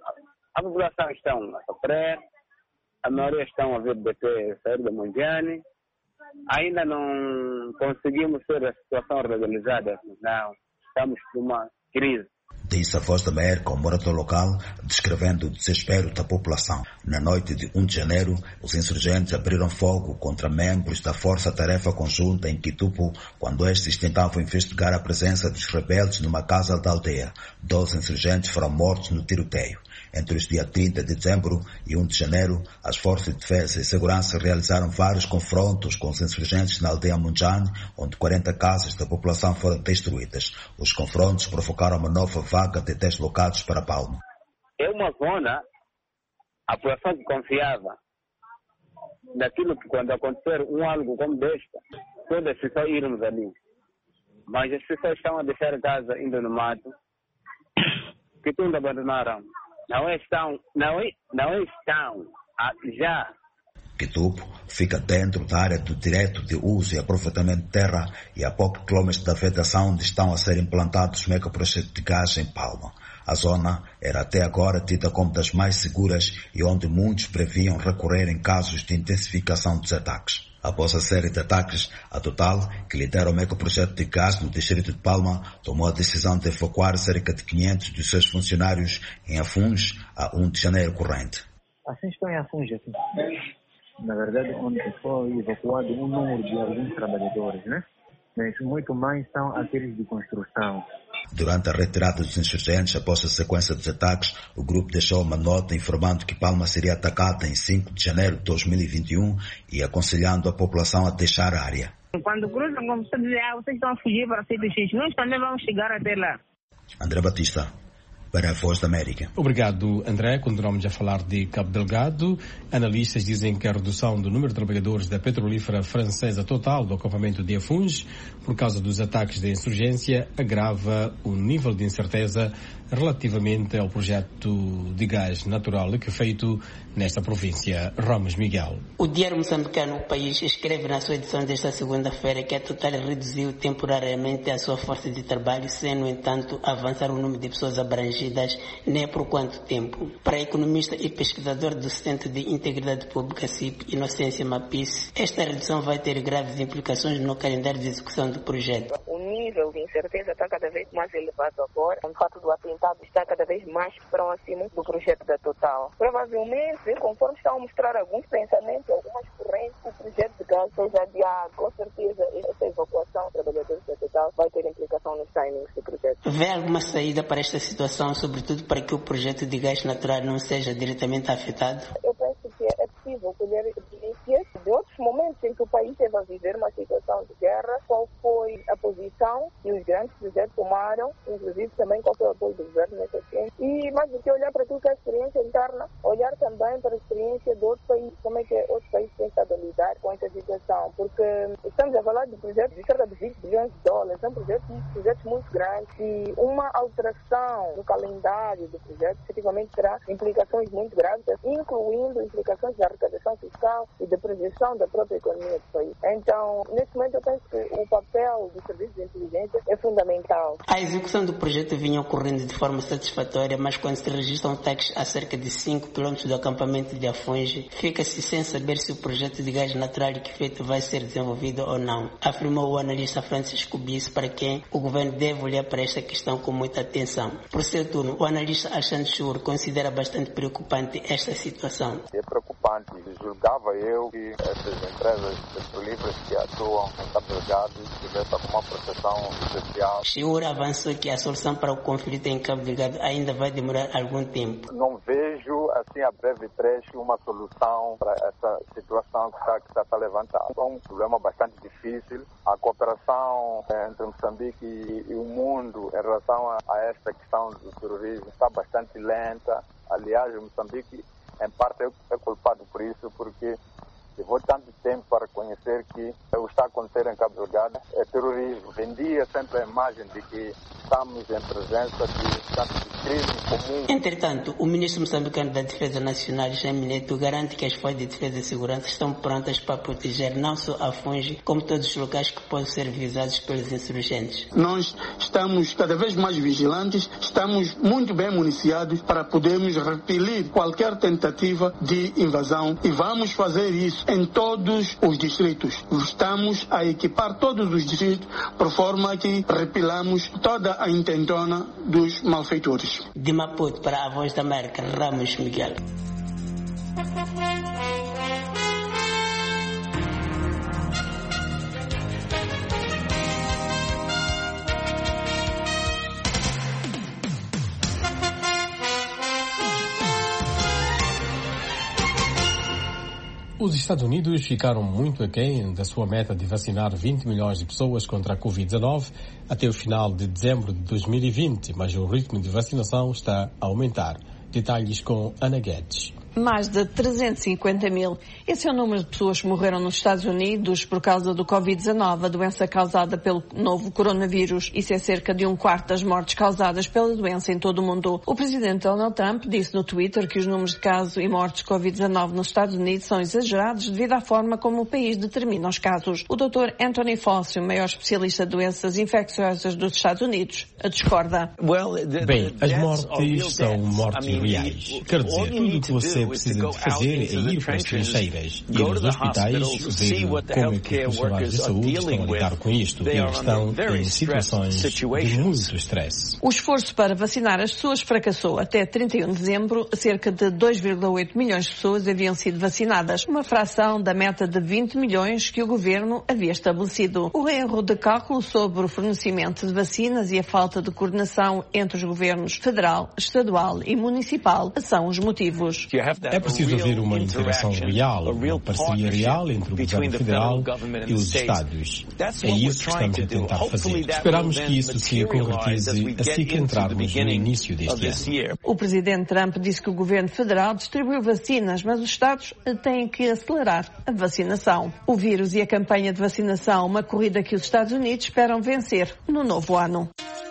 A população está a sofrer, a maioria estão a vir de sair da Mundiane. Ainda não conseguimos ter a situação regularizada, não. Estamos numa crise. Disse a Voz da América, um morador local, descrevendo o desespero da população. Na noite de 1 de janeiro, os insurgentes abriram fogo contra membros da Força Tarefa Conjunta em Quitupo, quando estes tentavam investigar a presença dos rebeldes numa casa da aldeia. 12 insurgentes foram mortos no tiroteio. Entre os dias 30 de dezembro e 1 de janeiro, as Forças de Defesa e Segurança realizaram vários confrontos com os insurgentes na aldeia Munjane, onde 40 casas da população foram destruídas. Os confrontos provocaram uma nova vaga de deslocados para Palma. É uma zona, a população que confiava naquilo que quando acontecer algo como desta, todas as pessoas irmos ali. Mas as pessoas estão a deixar casa indo no mato, que tudo abandonaram. Não estão já. Quitupo fica dentro da área do direito de uso e aproveitamento de terra e a poucos quilômetros da vedação onde estão a ser implantados megaprojetos de gás em Palma. A zona era até agora tida como das mais seguras e onde muitos previam recorrer em casos de intensificação dos ataques. Após a série de ataques, a Total, que lidera o megaprojeto de gás no distrito de Palma, tomou a decisão de evacuar cerca de 500 dos seus funcionários em Afuns a 1 de janeiro corrente. Assim estão em Afuns, assim. Na verdade, onde foi evacuado um número de alguns trabalhadores, né? Mas muito mais são aqueles de construção. Durante a retirada dos insurgentes após a sequência dos ataques, o grupo deixou uma nota informando que Palma seria atacada em 5 de janeiro de 2021 e aconselhando a população a deixar a área. Quando cruzam, como você diz, vocês estão a fugir para o sítio X, nós também vamos chegar até lá. André Batista, para a Voz da América. Obrigado, André. Continuamos a falar de Cabo Delgado. Analistas dizem que a redução do número de trabalhadores da petrolífera francesa Total do acampamento de Afuns, por causa dos ataques da insurgência, agrava o nível de incerteza relativamente ao projeto de gás natural liquefeito nesta província. Ramos Miguel. O Diário Moçambicano, o País, escreve na sua edição desta segunda-feira que a Total reduziu temporariamente a sua força de trabalho, sem, no entanto, avançar o número de pessoas abrangidas nem por quanto tempo. Para economista e pesquisador do Centro de Integridade Pública, CIP, Inocência Mapis, esta redução vai ter graves implicações no calendário de execução do projeto. O nível de incerteza está cada vez mais elevado agora. O fato do atentado está cada vez mais próximo do projeto da Total. Provavelmente, conforme estão a mostrar alguns pensamentos, algumas correntes, o projeto de gás seja adiado. Com certeza, essa evacuação de trabalhadores da Total vai ter implicação nos timings do projeto. Vê alguma saída para esta situação, sobretudo para que o projeto de gás natural não seja diretamente afetado? Eu penso que é possível colher evidências de outros momentos em que o país teve a viver uma situação de guerra, qual foi a posição que os grandes projetos tomaram, inclusive também qual foi o apoio do governo nessa ciência. E mais do que olhar para aquilo que é a experiência interna, olhar também para a experiência de outros países, como é que outros países têm estado a lidar com essa situação, porque estamos a falar de projetos de cerca de 20 bilhões de dólares, são projetos muito grandes e uma alteração no calendário do projeto efetivamente terá implicações muito graves, incluindo implicações da arrecadação fiscal e da projeção da própria economia do país. Então, nesse momento eu penso que o papel do serviço de inteligência é fundamental. A execução do projeto vinha ocorrendo de forma satisfatória, mas quando se registram ataques a cerca de 5 km do acampamento de Afunge, fica-se sem saber se o projeto de gás natural liquefeito vai ser desenvolvido ou não, afirmou o analista Francisco Bis, para quem o governo deve olhar para esta questão com muita atenção. Por seu turno, o analista Alexandre Chur considera bastante preocupante esta situação. É preocupante. Julgava eu que essas empresas petrolíferas que atuam em Cabo Delgado tivessem alguma proteção especial. Chur avançou que a solução para o conflito em Cabo Delgado ainda vai demorar algum tempo. Não vejo, assim, a breve trecho, uma solução para essa situação que está a levantar. É um problema bastante difícil. A cooperação entre Moçambique e o mundo em relação a esta questão do terrorismo está bastante lenta. Aliás, o Moçambique, em parte, é culpado por isso, porque levou tanto tempo para reconhecer que o que está a acontecer em Cabo Delgado é terrorismo. Vendia sempre a imagem de que estamos em presença de crime comum. Entretanto, o ministro moçambicano da Defesa Nacional, Jaime Neto, garante que as forças de defesa e segurança estão prontas para proteger não só a Afunge, como todos os locais que podem ser visados pelos insurgentes. Nós estamos cada vez mais vigilantes, estamos muito bem municiados para podermos repelir qualquer tentativa de invasão e vamos fazer isso em todos os distritos. Estamos a equipar todos os distritos por forma que repelamos toda a intentona dos malfeitores. De Maputo para a Voz da América, Ramos Miguel. Os Estados Unidos ficaram muito aquém da sua meta de vacinar 20 milhões de pessoas contra a Covid-19 até o final de dezembro de 2020, mas o ritmo de vacinação está a aumentar. Detalhes com Ana Guedes. Mais de 350 mil. Esse é o número de pessoas que morreram nos Estados Unidos por causa do Covid-19, a doença causada pelo novo coronavírus. Isso é cerca de um quarto das mortes causadas pela doença em todo o mundo. O presidente Donald Trump disse no Twitter que os números de casos e mortes de Covid-19 nos Estados Unidos são exagerados devido à forma como o país determina os casos. O Dr. Anthony Fauci, o maior especialista de doenças infecciosas dos Estados Unidos, discorda. Bem, as mortes são mortes reais. Quer dizer, tudo o que você você precisa de fazer é ir para as trincheiras, ir aos hospitais, ver como é que os profissionais de saúde estão a lidar com isto. Eles estão em situações de muito stress. O esforço para vacinar as pessoas fracassou. Até 31 de dezembro, cerca de 2,8 milhões de pessoas haviam sido vacinadas, uma fração da meta de 20 milhões que o governo havia estabelecido. O erro de cálculo sobre o fornecimento de vacinas e a falta de coordenação entre os governos federal, estadual e municipal são os motivos. É preciso haver uma interação real, uma parceria real entre o governo federal e os estados. É isso que estamos a tentar fazer. Esperamos que isso se concretize assim que entrarmos no início deste ano. O presidente Trump disse que o governo federal distribuiu vacinas, mas os estados têm que acelerar a vacinação. O vírus e a campanha de vacinação, uma corrida que os Estados Unidos esperam vencer no novo ano.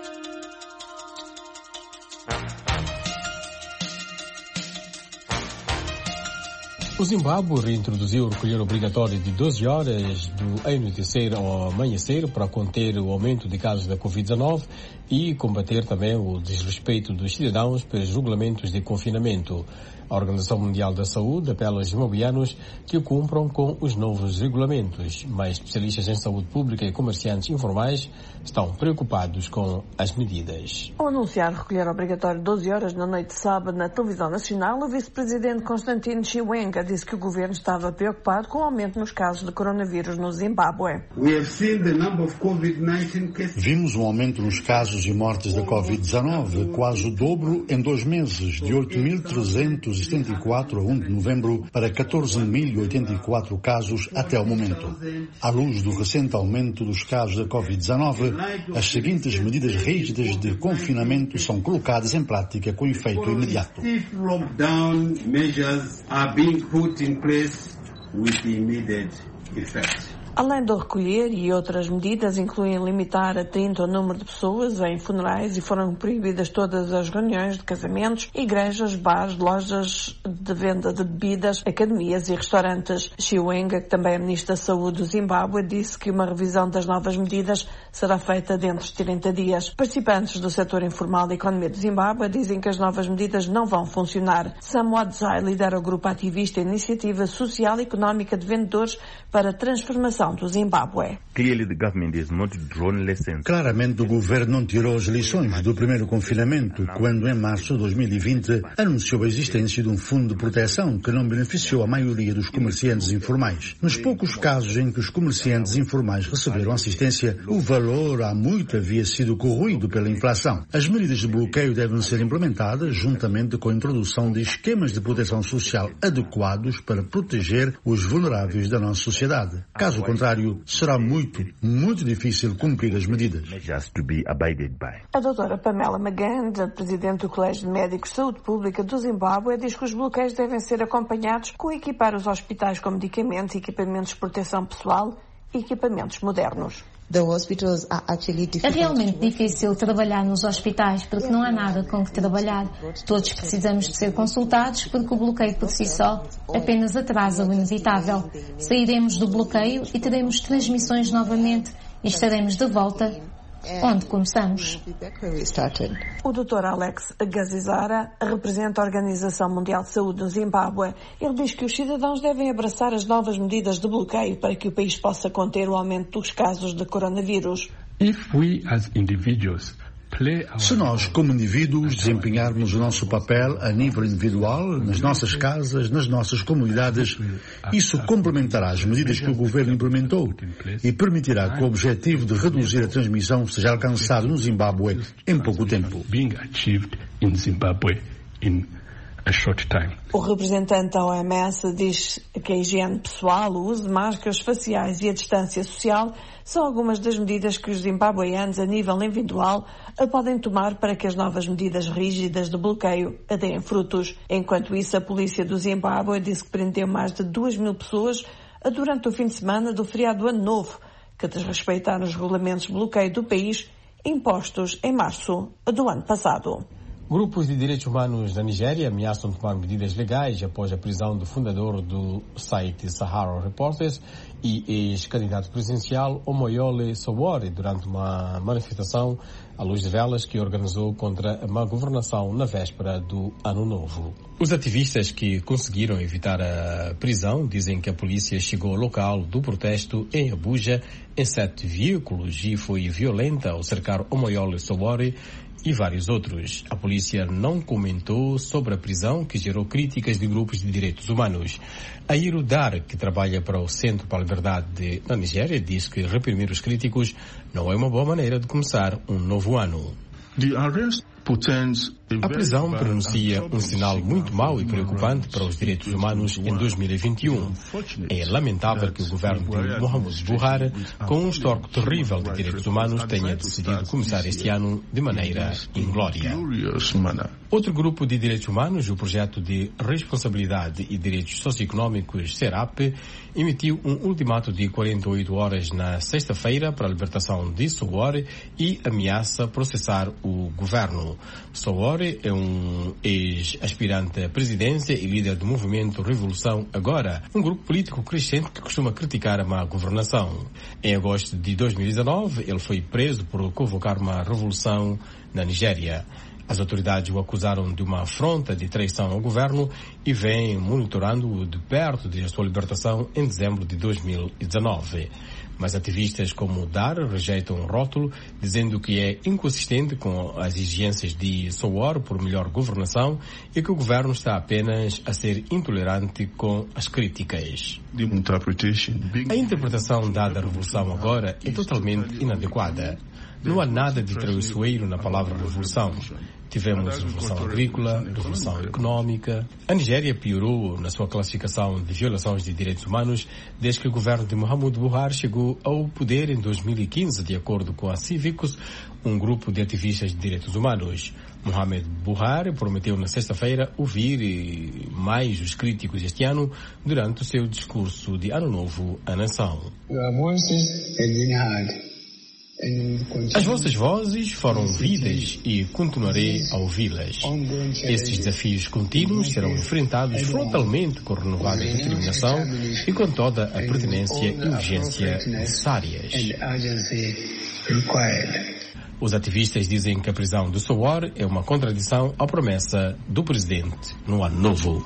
O Zimbábue reintroduziu o recolher obrigatório de 12 horas do anoitecer ao amanhecer para conter o aumento de casos da Covid-19 e combater também o desrespeito dos cidadãos pelos regulamentos de confinamento. A Organização Mundial da Saúde apela aos zimbabuianos que o cumpram com os novos regulamentos, mas especialistas em saúde pública e comerciantes informais estão preocupados com as medidas. Ao anunciar recolher obrigatório 12 horas na noite de sábado na televisão nacional, o vice-presidente Constantino Chiwenga disse que o governo estava preocupado com o aumento nos casos de coronavírus no Zimbábue. Vimos um aumento nos casos e mortes da Covid-19, quase o dobro em 2 meses, de 8.374 a 1 de novembro para 14.084 casos até o momento. À luz do recente aumento dos casos da Covid-19, as seguintes medidas rígidas de confinamento são colocadas em prática com efeito imediato. Além do recolher e outras medidas, incluem limitar a 30 o número de pessoas em funerais e foram proibidas todas as reuniões de casamentos, igrejas, bares, lojas de venda de bebidas, academias e restaurantes. Chiwenga, que também é Ministro da Saúde do Zimbábue, disse que uma revisão das novas medidas será feita dentro de 30 dias. Participantes do setor informal da economia do Zimbábue dizem que as novas medidas não vão funcionar. Sam Wadzai lidera o grupo ativista Iniciativa Social e Económica de Vendedores para a Transformação do Zimbábue. Claramente o governo não tirou as lições do primeiro confinamento, quando em março de 2020 anunciou a existência de um fundo de proteção que não beneficiou a maioria dos comerciantes informais. Nos poucos casos em que os comerciantes informais receberam assistência, o valor há muito havia sido corroído pela inflação. As medidas de bloqueio devem ser implementadas juntamente com a introdução de esquemas de proteção social adequados para proteger os vulneráveis da nossa sociedade. Caso contrário, será muito difícil cumprir as medidas. A doutora Pamela Maganda, presidente do Colégio de Médicos de Saúde Pública do Zimbábue, diz que os bloqueios devem ser acompanhados com equipar os hospitais com medicamentos, equipamentos de proteção pessoal e equipamentos modernos. É realmente difícil trabalhar nos hospitais porque não há nada com que trabalhar. Todos precisamos de ser consultados porque o bloqueio por si só apenas atrasa o inevitável. Sairemos do bloqueio e teremos transmissões novamente e estaremos de volta onde começamos. O Dr. Alex Gazizara representa a Organização Mundial de Saúde no Zimbábue. Ele diz que os cidadãos devem abraçar as novas medidas de bloqueio para que o país possa conter o aumento dos casos de coronavírus. Se nós, como indivíduos, desempenharmos o nosso papel a nível individual, nas nossas casas, nas nossas comunidades, isso complementará as medidas que o governo implementou e permitirá que o objetivo de reduzir a transmissão seja alcançado no Zimbábue em pouco tempo. O representante da OMS diz que a higiene pessoal, o uso de máscaras faciais e a distância social são algumas das medidas que os zimbabueanos, a nível individual, podem tomar para que as novas medidas rígidas de bloqueio deem frutos. Enquanto isso, a polícia do Zimbábue disse que prendeu mais de 2.000 pessoas durante o fim de semana do feriado Ano Novo, que desrespeitaram os regulamentos de bloqueio do país impostos em março do ano passado. Grupos de direitos humanos da Nigéria ameaçam tomar medidas legais após a prisão do fundador do site Sahara Reporters e ex-candidato presidencial Omoyole Sowore durante uma manifestação à luz de velas que organizou contra a má governação na véspera do Ano Novo. Os ativistas que conseguiram evitar a prisão dizem que a polícia chegou ao local do protesto em Abuja em 7 veículos e foi violenta ao cercar Omoyole Sowore e vários outros. A polícia não comentou sobre a prisão, que gerou críticas de grupos de direitos humanos. Airo Dar, que trabalha para o Centro para a Liberdade na Nigéria, diz que reprimir os críticos não é uma boa maneira de começar um novo ano. A prisão pronuncia um sinal muito mau e preocupante para os direitos humanos em 2021. É lamentável que o governo de Muhammadu Buhari, com um histórico terrível de direitos humanos, tenha decidido começar este ano de maneira inglória. Outro grupo de direitos humanos, o Projeto de Responsabilidade e Direitos Socioeconómicos, SERAP, emitiu um ultimato de 48 horas na sexta-feira para a libertação de Sowore e ameaça processar o governo. Sowore é um ex-aspirante à presidência e líder do movimento Revolução Agora, um grupo político crescente que costuma criticar a má governação. Em agosto de 2019, ele foi preso por convocar uma revolução na Nigéria. As autoridades o acusaram de uma afronta de traição ao governo e vêm monitorando-o de perto desde a sua libertação em dezembro de 2019. Mas ativistas como Dar rejeitam o rótulo, dizendo que é inconsistente com as exigências de Sowore por melhor governação e que o governo está apenas a ser intolerante com as críticas. A interpretação dada à Revolução Agora é totalmente inadequada. Não há nada de traiçoeiro na palavra revolução. Tivemos revolução agrícola, revolução económica. A Nigéria piorou na sua classificação de violações de direitos humanos desde que o governo de Muhammadu Buhari chegou ao poder em 2015, de acordo com a Cívicos, um grupo de ativistas de direitos humanos. Muhammadu Buhari prometeu na sexta-feira ouvir mais os críticos este ano durante o seu discurso de Ano Novo à nação. As vossas vozes foram ouvidas e continuarei a ouvi-las. Esses desafios contínuos serão enfrentados frontalmente com renovada determinação e com toda a pertinência e urgência necessárias. Os ativistas dizem que a prisão de Sowore é uma contradição à promessa do presidente no Ano Novo.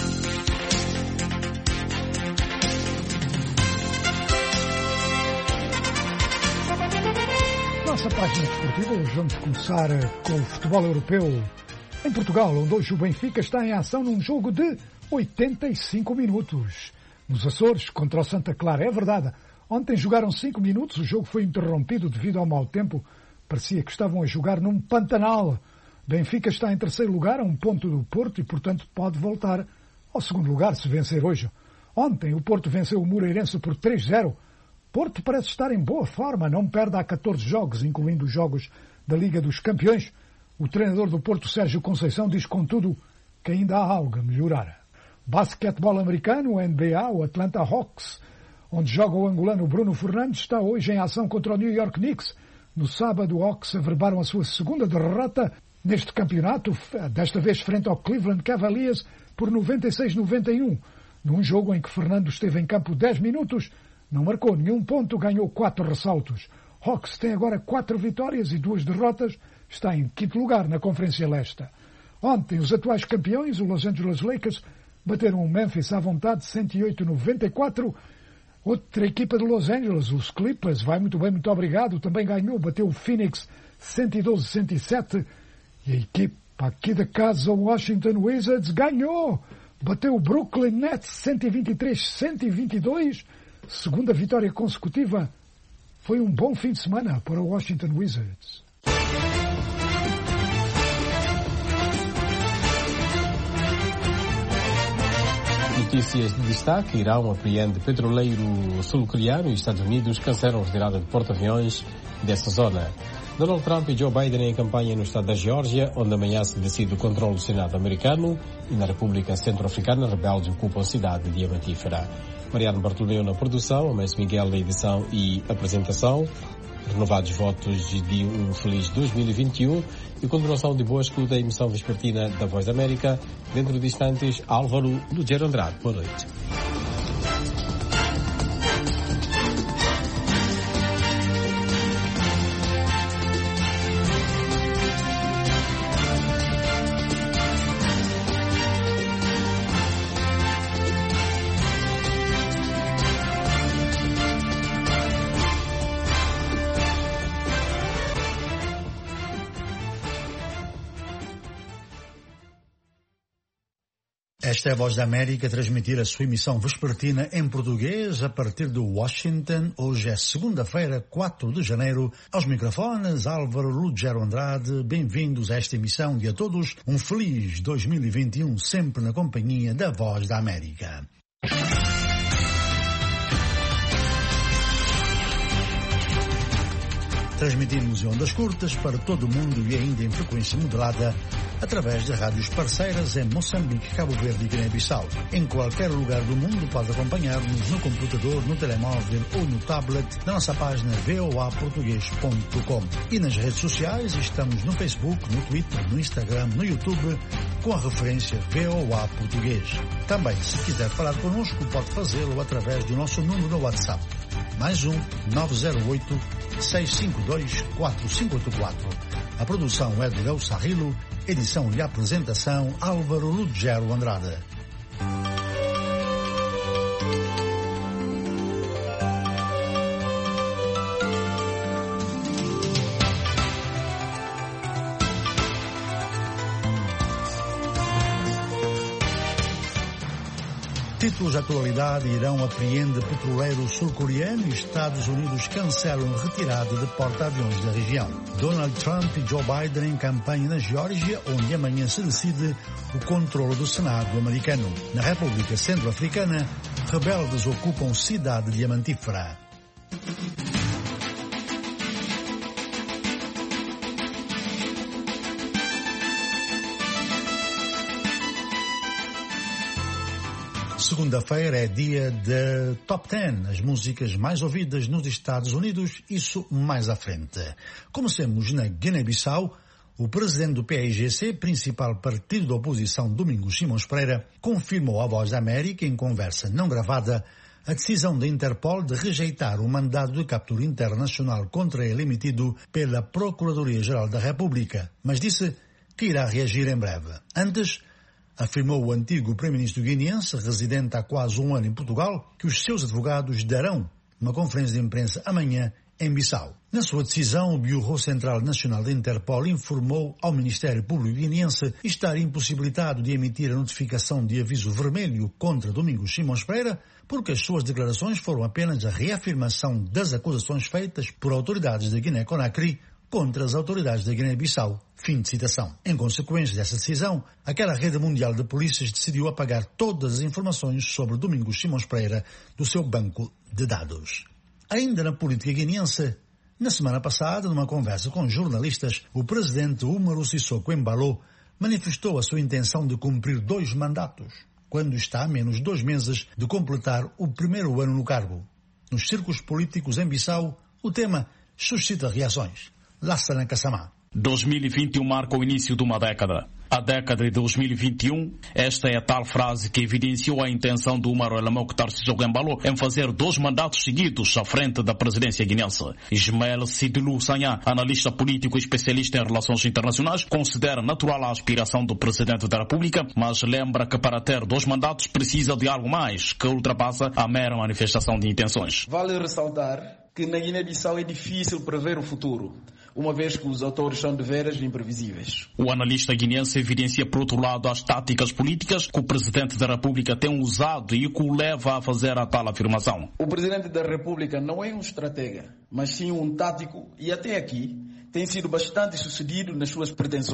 Nossa página desportiva, hoje vamos começar com o futebol europeu. Em Portugal, onde hoje o Benfica está em ação num jogo de 85 minutos. Nos Açores, contra o Santa Clara, é verdade. Ontem jogaram 5 minutos, o jogo foi interrompido devido ao mau tempo. Parecia que estavam a jogar num pantanal. Benfica está em terceiro lugar, a 1 ponto do Porto e, portanto, pode voltar ao segundo lugar se vencer hoje. Ontem, o Porto venceu o Moreirense por 3-0. Porto parece estar em boa forma, não perde há 14 jogos, incluindo os jogos da Liga dos Campeões. O treinador do Porto, Sérgio Conceição, diz, contudo, que ainda há algo a melhorar. Basquetebol americano, o NBA, o Atlanta Hawks, onde joga o angolano Bruno Fernandes, está hoje em ação contra o New York Knicks. No sábado, o Hawks averbaram a sua segunda derrota neste campeonato, desta vez frente ao Cleveland Cavaliers, por 96-91, num jogo em que Fernando esteve em campo 10 minutos, não marcou nenhum ponto, ganhou 4 ressaltos. Hawks tem agora 4 vitórias e 2 derrotas, está em 5º lugar na Conferência Leste. Ontem, os atuais campeões, o Los Angeles Lakers, bateram o Memphis à vontade 108-94. Outra equipa de Los Angeles, os Clippers, vai muito bem, muito obrigado, também ganhou, bateu o Phoenix 112-107. E a equipa aqui da casa, o Washington Wizards, ganhou, bateu o Brooklyn Nets 123-122. Segunda vitória consecutiva. Foi um bom fim de semana para o Washington Wizards. Notícias de destaque. Irão apreende petroleiro sul-coreano e Estados Unidos cancelam a retirada de porta-aviões dessa zona. Donald Trump e Joe Biden em campanha no estado da Geórgia, onde amanhã se decide o controle do Senado americano, e na República Centro-Africana, rebeldes ocupam a cidade diamantífera. Mariano Bartolomeu na produção, Amés Miguel na edição e apresentação. renovados votos de um feliz 2021 e continuação de boa escuta da emissão vespertina da Voz da América. Dentro de instantes, Álvaro Lugero Andrade. Boa noite. Esta é a Voz da América a transmitir a sua emissão vespertina em português a partir de Washington. Hoje é segunda-feira, 4 de janeiro. Aos microfones, Álvaro Lugero Andrade. Bem-vindos a esta emissão e a todos um feliz 2021, sempre na companhia da Voz da América. Transmitimos em ondas curtas para todo o mundo e ainda em frequência modulada através de rádios parceiras em Moçambique, Cabo Verde e Guiné-Bissau. Em qualquer lugar do mundo pode acompanhar-nos no computador, no telemóvel ou no tablet na nossa página voaportugues.com. E nas redes sociais estamos no Facebook, no Twitter, no Instagram, no YouTube com a referência VOA Português. Também, se quiser falar connosco, pode fazê-lo através do nosso número no WhatsApp. Mais 908-652-4584. A produção é do El Sarrilo, edição e apresentação Álvaro Lugero Andrade. Títulos de atualidade: Irão apreende petroleiro sul-coreano e Estados Unidos cancelam retirada de porta-aviões da região. Donald Trump e Joe Biden em campanha na Geórgia, onde amanhã se decide o controle do Senado americano. Na República Centro-Africana, rebeldes ocupam cidade diamantífera. Segunda-feira é dia de Top 10, as músicas mais ouvidas nos Estados Unidos, isso mais à frente. Comecemos na Guiné-Bissau. O presidente do PAIGC, principal partido da oposição, Domingos Simões Pereira, confirmou à Voz da América, em conversa não gravada, a decisão da Interpol de rejeitar o mandado de captura internacional contra ele emitido pela Procuradoria-Geral da República, mas disse que irá reagir em breve. Antes, afirmou o antigo primeiro-ministro guineense, residente há quase um ano em Portugal, que os seus advogados darão uma conferência de imprensa amanhã em Bissau. Na sua decisão, o Bureau Central Nacional da Interpol informou ao Ministério Público guineense estar impossibilitado de emitir a notificação de aviso vermelho contra Domingos Simões Pereira, porque as suas declarações foram apenas a reafirmação das acusações feitas por autoridades da Guiné-Conakry contra as autoridades da Guiné-Bissau. Fim de citação. Em consequência dessa decisão, aquela rede mundial de polícias decidiu apagar todas as informações sobre Domingos Simões Pereira do seu banco de dados. Ainda na política guineense, na semana passada, numa conversa com jornalistas, o presidente Umaru Sissoko Embalo manifestou a sua intenção de cumprir 2 mandatos, quando está a menos 2 meses de completar o primeiro ano no cargo. Nos círculos políticos em Bissau, o tema suscita reações. Lassana Kassamá. 2021 marca o início de uma década. A década de 2021, esta é a tal frase que evidenciou a intenção do Umaru El Mokhtar Sissoko Embalo em fazer 2 mandatos seguidos à frente da presidência guinense. Ismael Sidilou Sanha, analista político e especialista em relações internacionais, considera natural a aspiração do presidente da República, mas lembra que para ter 2 mandatos precisa de algo mais que ultrapassa a mera manifestação de intenções. Vale ressaltar que na Guiné-Bissau é difícil prever o futuro, uma vez que os autores são de veras imprevisíveis. O analista guineense evidencia, por outro lado, as táticas políticas que o Presidente da República tem usado e que o leva a fazer a tal afirmação. O Presidente da República não é um estratega, mas sim um tático e até aqui tem sido bastante sucedido nas suas pretensões.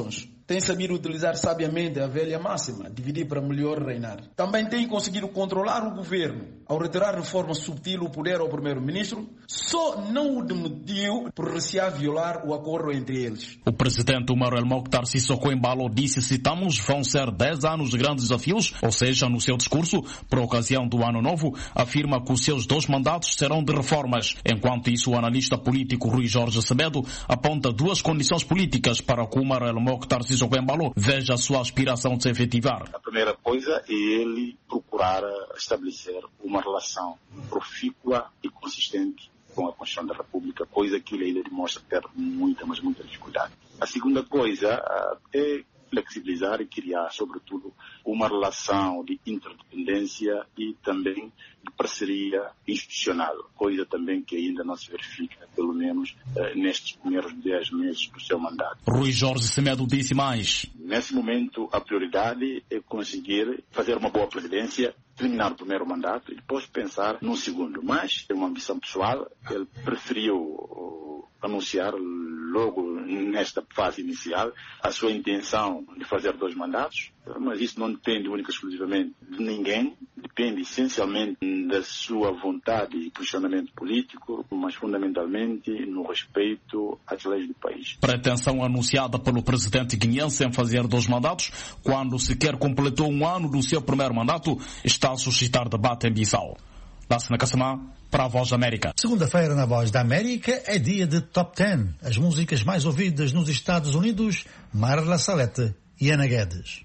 Tem sabido utilizar sabiamente a velha máxima, dividir para melhor reinar. Também tem conseguido controlar o governo. Ao retirar de forma subtil o poder ao primeiro-ministro, só não o demitiu por recear violar o acordo entre eles. O presidente Umaro El Mokhtar Sissoko Embalo disse, citamos, vão ser 10 anos de grandes desafios, ou seja, no seu discurso, por ocasião do Ano Novo, afirma que os seus 2 mandatos serão de reformas. Enquanto isso, o analista político Rui Jorge Semedo aponta 2 condições políticas para que Umaro El Mokhtar Sissoko Embalo veja a sua aspiração de se efetivar. A primeira coisa é ele procurar estabelecer uma relação profícua e consistente com a Constituição da República, coisa que ele ainda demonstra ter muita dificuldade. A segunda coisa é flexibilizar e criar, sobretudo, uma relação de interdependência e também de parceria institucional, coisa também que ainda não se verifica, pelo menos nestes primeiros 10 meses do seu mandato. Rui Jorge Semedo disse mais. Nesse momento, a prioridade é conseguir fazer uma boa presidência, terminar o primeiro mandato e depois pensar num segundo. Mas é uma ambição pessoal, ele preferiu anunciar logo nesta fase inicial a sua intenção de fazer 2 mandatos, mas isso não depende única e exclusivamente de ninguém, depende essencialmente da sua vontade e posicionamento político, mas fundamentalmente no respeito às leis do país. Pretensão anunciada pelo presidente guineense em fazer 2 mandatos, quando sequer completou 1 ano do seu primeiro mandato, está a suscitar debate em Bissau. Lássina Kassamá, para a Voz da América. Segunda-feira na Voz da América é dia de Top 10, as músicas mais ouvidas nos Estados Unidos, Marla Salete e Ana Guedes.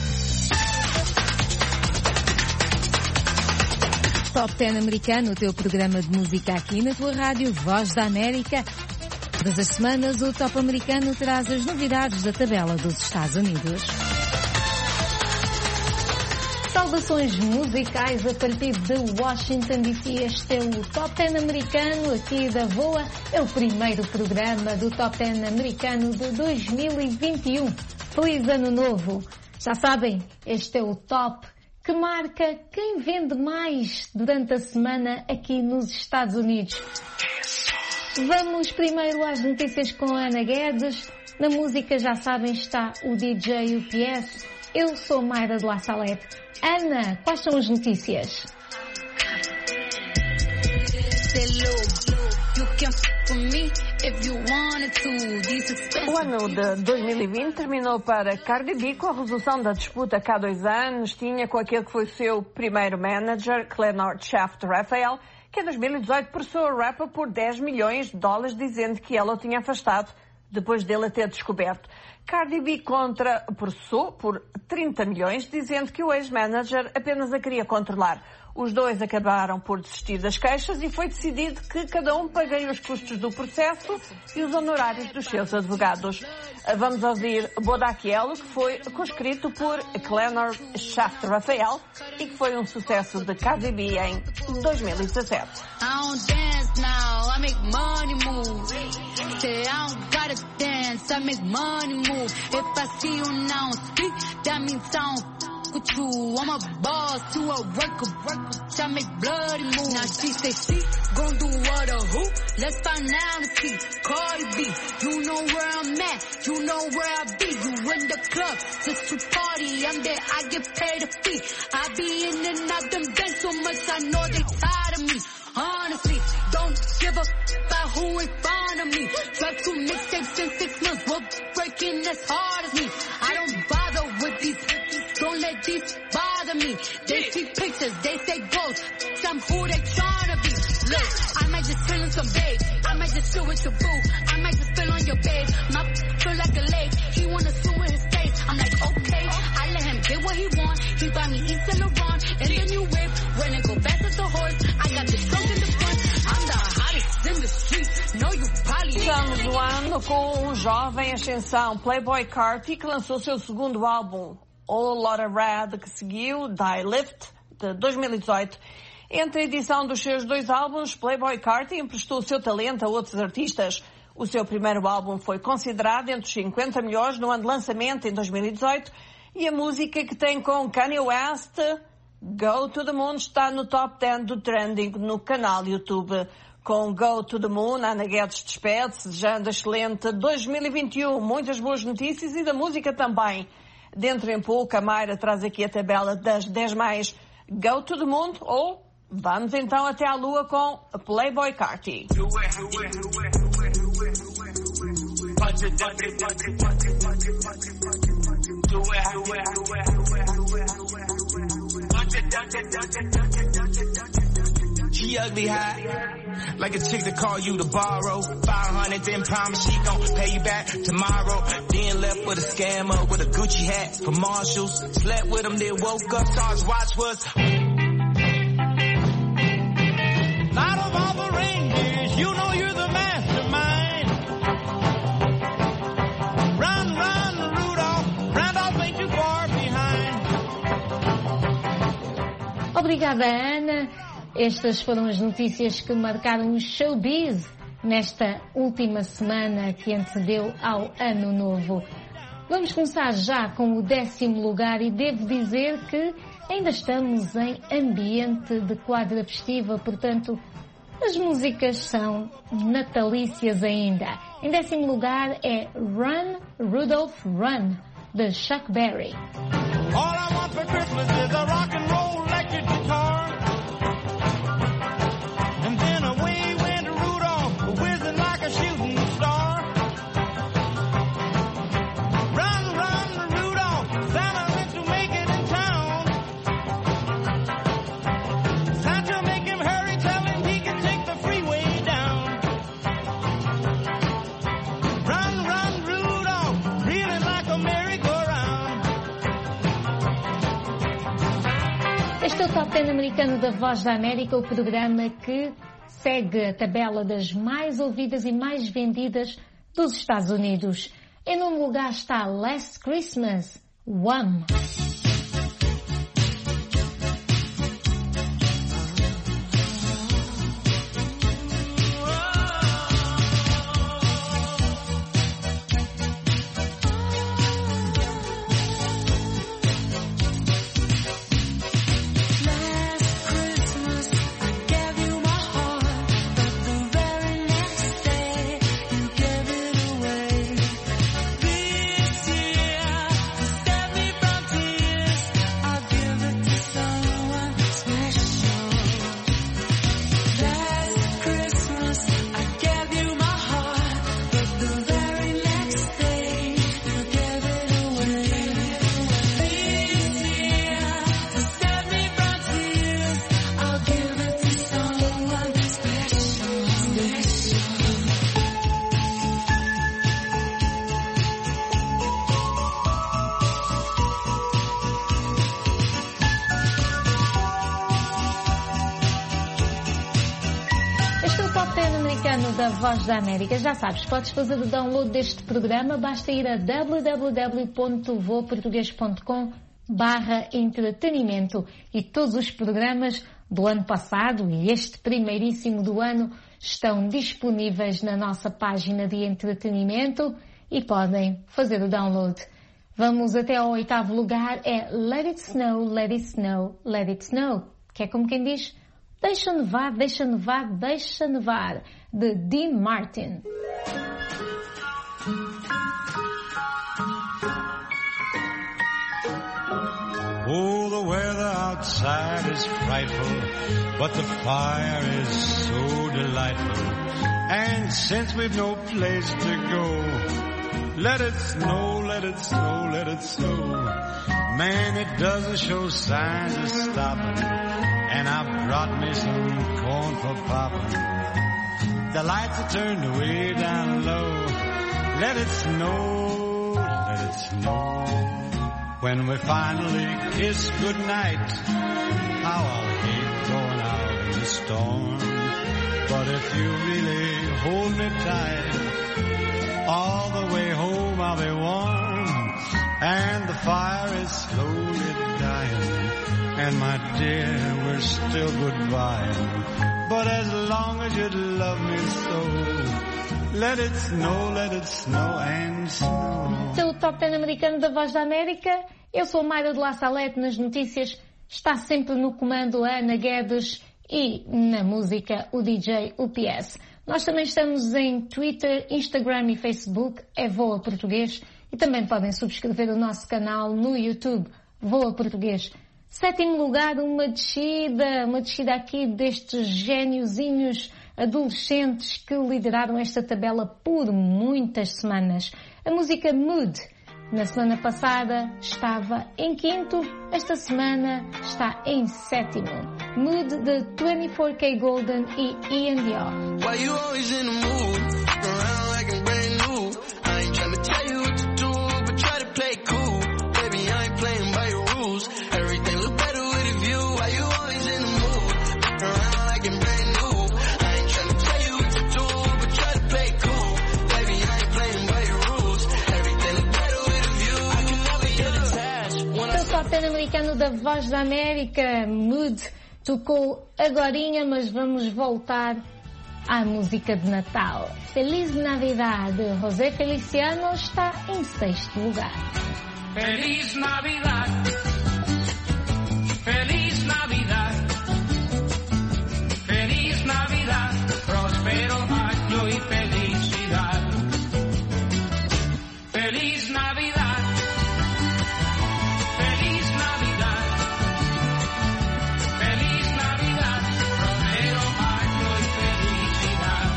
Top 10 americano, o teu programa de música aqui na tua rádio Voz da América. Todas as semanas o Top americano traz as novidades da tabela dos Estados Unidos. Saudações musicais a partir de Washington DC. Este é o Top 10 americano aqui da VOA. É o primeiro programa do Top 10 americano de 2021. Feliz Ano Novo! Já sabem, este é o Top que marca quem vende mais durante a semana aqui nos Estados Unidos. Vamos primeiro às notícias com a Ana Guedes. Na música, já sabem, está o DJ UPS. Eu sou Mayra de La Salete. Ana, quais são as notícias? O ano de 2020 terminou para Cardi B com a resolução da disputa que há 2 anos tinha com aquele que foi o seu primeiro manager, Clenor Shaft Raphael, que em 2018 processou a rapper por $10 milhões, dizendo que ela o tinha afastado depois dele a ter descoberto. Cardi B processou por 30 milhões, dizendo que o ex-manager apenas a queria controlar. Os dois acabaram por desistir das queixas e foi decidido que cada um pagaria os custos do processo e os honorários dos seus advogados. Vamos ouvir Bodak Yellow, que foi coescrito por Clenor Shaft Raphael e que foi um sucesso de Cardi B em 2017. With you, I'm a boss to a worker, I make bloody moves. Now she say she gon' do what or who? Let's find out and see. Cardi B, you know where I'm at, you know where I be. You in the club just to party, I'm there, I get paid a fee. I be in and out them banks so much, I know they tired of me. Honestly, don't give a about who in front of me. Drop 2 mixtapes in 6 months, we're breaking as hard as me. I don't bother with these. Don't let these bother me. They see pictures, they say ghosts. I'm who they tryna be. Look, I might just chill in some babe. I might just chill with your boo. I might just spill on your babe. My feel like a lake. He wanna swim with his face. I'm like, okay. I let him get what he want. He buy me East and Laurent. And the new whip. When it go fast as a horse. I got the trunk in the front. I'm the hottest in the street. No, you probably Estamos voando com jovem ascensão, Playboi Carti, que lançou seu segundo álbum, Whole Lotta Red, que seguiu Die Lift, de 2018. Entre a edição dos seus 2 álbuns, Playboi Carti emprestou o seu talento a outros artistas. O seu primeiro álbum foi considerado entre os 50 melhores no ano de lançamento, em 2018, e a música que tem com Kanye West, Go to the Moon, está no top 10 do trending no canal YouTube. Com Go to the Moon, Ana Guedes despede-se, desejando excelente 2021. Muitas boas notícias e da música também. Dentro em pouco, a Mayra traz aqui a tabela das 10 mais Go to the Moon ou vamos então até à Lua com Playboy Carti. She ugly high, like a chick to call you to borrow 500, then promise she gon' pay you back tomorrow. Then left with a scammer with a Gucci hat from Marshalls. Slept with him, then woke up, saw his watch was. Out of all the reindeers, you know you're the mastermind. Run, run, Rudolph, Randolph ain't too far behind. Obrigada, Ana. Estas foram as notícias que marcaram o showbiz nesta última semana que antecedeu ao Ano Novo. Vamos começar já com o 10º lugar e devo dizer que ainda estamos em ambiente de quadra festiva, portanto, as músicas são natalícias ainda. Em 10º lugar é Run, Rudolph, Run, de Chuck Berry. All I want for Christmas is a rock and roll electric guitar. And then away went Rudolph, whizzing like a shooting star. Run, run, Rudolph, Santa meant to make it in town. Santa make him hurry, tell him he can take the freeway down. Run, run, Rudolph, reeling like a merry-go-round. Este é o Top 10 americano da Voz da América, o programa que segue a tabela das mais ouvidas e mais vendidas dos Estados Unidos. Em nono lugar está Last Christmas, Wham! Da Voz da América. Já sabes, podes fazer o download deste programa, basta ir a www.voportugues.com/entretenimento e todos os programas do ano passado e este primeiríssimo do ano estão disponíveis na nossa página de entretenimento e podem fazer o download. Vamos até ao 8º lugar, é Let It Snow, Let It Snow, Let It Snow, que é como quem diz, deixa nevar, deixa nevar, deixa nevar, de Dean Martin. Oh, the weather outside is frightful, but the fire is so delightful. And since we've no place to go, let it snow, let it snow, let it snow. Man, it doesn't show signs of stopping, and I've brought me some corn for popping. The lights are turned way down low. Let it snow, let it snow. When we finally kiss goodnight, how I'll hate going out in the storm. But if you really hold me tight, all the way home I'll be warm. And the fire is slowly dying, and my dear, we're still goodbye. But as long as you love me so, let it snow and snow. Este é o Top 10 americano da Voz da América. Eu sou Mayra de La Salete. Nas notícias está sempre no comando a Ana Guedes e na música o DJ UPS. Nós também estamos em Twitter, Instagram e Facebook, é Voa Português, e também podem subscrever o nosso canal no YouTube, Voa Português. 7º lugar, uma descida aqui destes gêniozinhos adolescentes que lideraram esta tabela por muitas semanas. A música Mood, na semana passada estava em 5º, esta semana está em 7º. Mood de 24K Golden e Ian Dior. Why you always in the mood? Around like I'm brand new. I ain't trying to tell you what to do, but try to play cool. Baby, I ain't playing by your rules. Everything look better with a view. Why you always in the mood? Around like I'm brand new. I ain't trying to tell you what to do, but try to play cool. Baby, I ain't playing by your rules. Everything look better with a view. I can never get attached. O top americano da Voz da América, Mood, tocou agorinha, mas vamos voltar à música de Natal. Feliz Navidad, de José Feliciano, está em 6º lugar. Feliz Navidad, Feliz Navidad, Feliz Navidad, próspero año y felicidad. Feliz Navidad, Feliz Navidad, Feliz Navidad, próspero año y felicidad.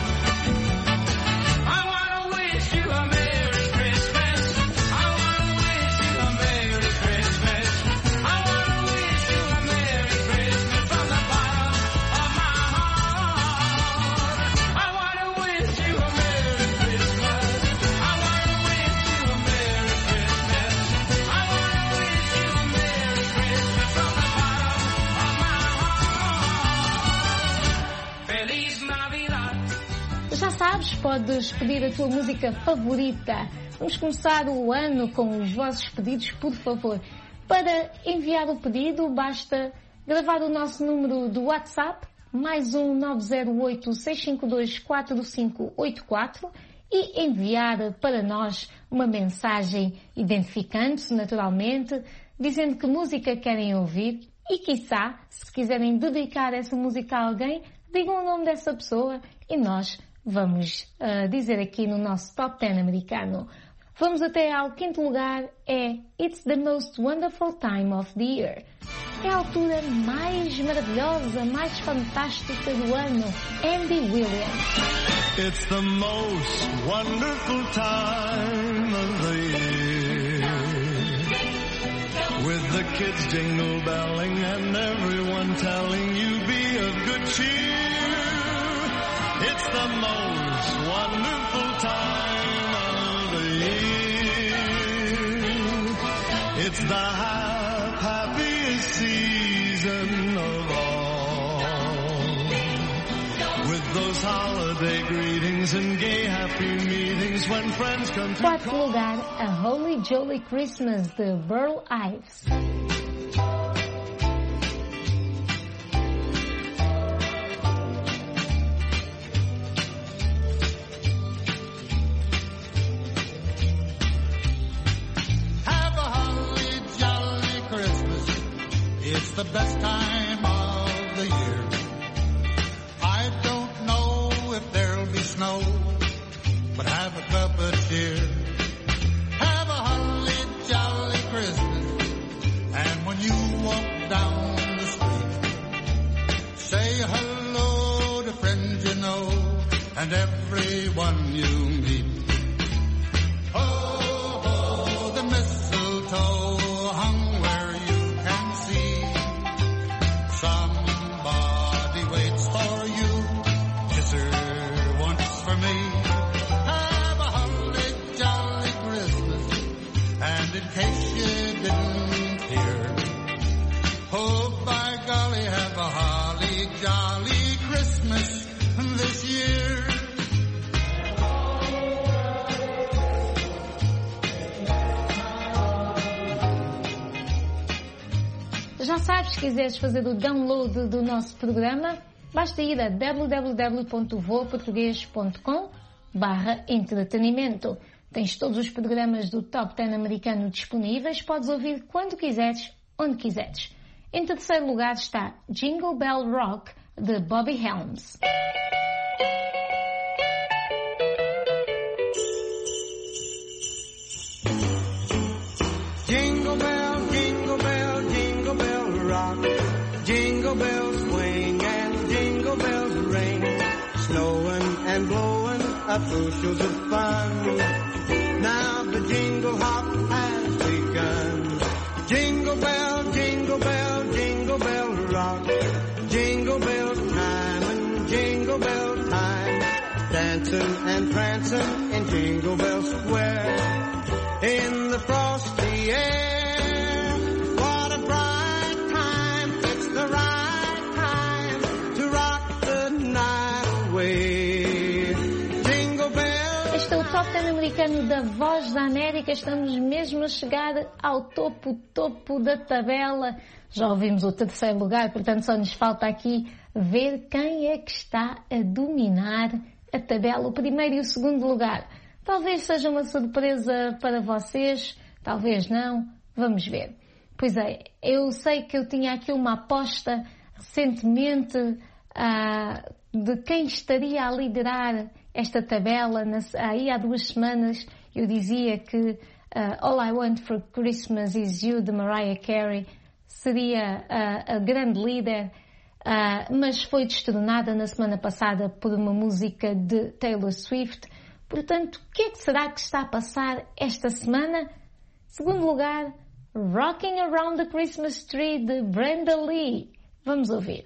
I wanna wish you a Merry Christmas. I wanna wish you a Merry Christmas. I wanna wish you a Merry Christmas from the bottom of my heart. I wanna wish you a Merry Christmas. I wanna wish you a Merry Christmas. I wanna wish you a Merry Christmas from the bottom of my heart. Feliz Navidad. Já sabes, podes pedir a tua música favorita. Vamos começar o ano com os vossos pedidos, por favor. Para enviar o pedido, basta gravar o nosso número do WhatsApp, mais 908-652-4584, e enviar para nós uma mensagem identificando-se, naturalmente, dizendo que música querem ouvir e, quiçá, se quiserem dedicar essa música a alguém, digam o nome dessa pessoa e nós vamos dizer aqui no nosso Top 10 americano. Vamos até ao 5º lugar, é It's the Most Wonderful Time of the Year. É a altura mais maravilhosa, mais fantástica do ano. Andy Williams. It's the most wonderful time of the year, with the kids jingle belling and everyone telling you be of good cheer. It's the most wonderful time of the year. It's the happiest season of all, with those holiday greetings and gay happy meetings when friends come to 4º lugar, A Holy Jolly Christmas, de Burl Ives. Have a holly jolly Christmas. It's the best time of the year. I don't know if there'll be snow, but have a cup of cheer. Have a holly jolly Christmas. And when you walk down the street, say hello to friends you know and everyone you meet. Oh, the mistletoe hung where you can see. Somebody waits for you. Kiss her once for me. Have a holly jolly Christmas. And in case you didn't hear, oh, by golly, have a holly jolly Christmas this year. Já sabes, se quiseres fazer o download do nosso programa, basta ir a www.voaportugues.com/entretenimento. Tens todos os programas do Top 10 americano disponíveis, podes ouvir quando quiseres, onde quiseres. Em 3º lugar está Jingle Bell Rock, de Bobby Helms. Jingle bell, jingle bell, jingle bell rock. Jingle bells swing and jingle bells ring. Snowing and blowing up bushels of fun. Now the jingle hop has begun. Jingle bell, jingle bell, jingle bell rock. Jingle bell time and jingle bell time. Dancing and prancing in Jingle Bell Square. In the frosty air, what a bright time. It's the right time to rock the night away. Jingle Bell. Este é o Top 10 americano da Voz da América. Estamos mesmo a chegar ao topo da tabela. Já ouvimos o terceiro lugar, portanto só nos falta aqui ver quem é que está a dominar a tabela, o primeiro e o segundo lugar. Talvez seja uma surpresa para vocês, talvez não, vamos ver. Pois é, eu sei que eu tinha aqui uma aposta recentemente de quem estaria a liderar esta tabela. Aí há 2 semanas eu dizia que All I Want for Christmas Is You, de Mariah Carey, seria a grande líder, mas foi destronada na semana passada por uma música de Taylor Swift. Portanto, o que é que será que está a passar esta semana? Segundo lugar, Rocking Around the Christmas Tree, de Brenda Lee. Vamos ouvir.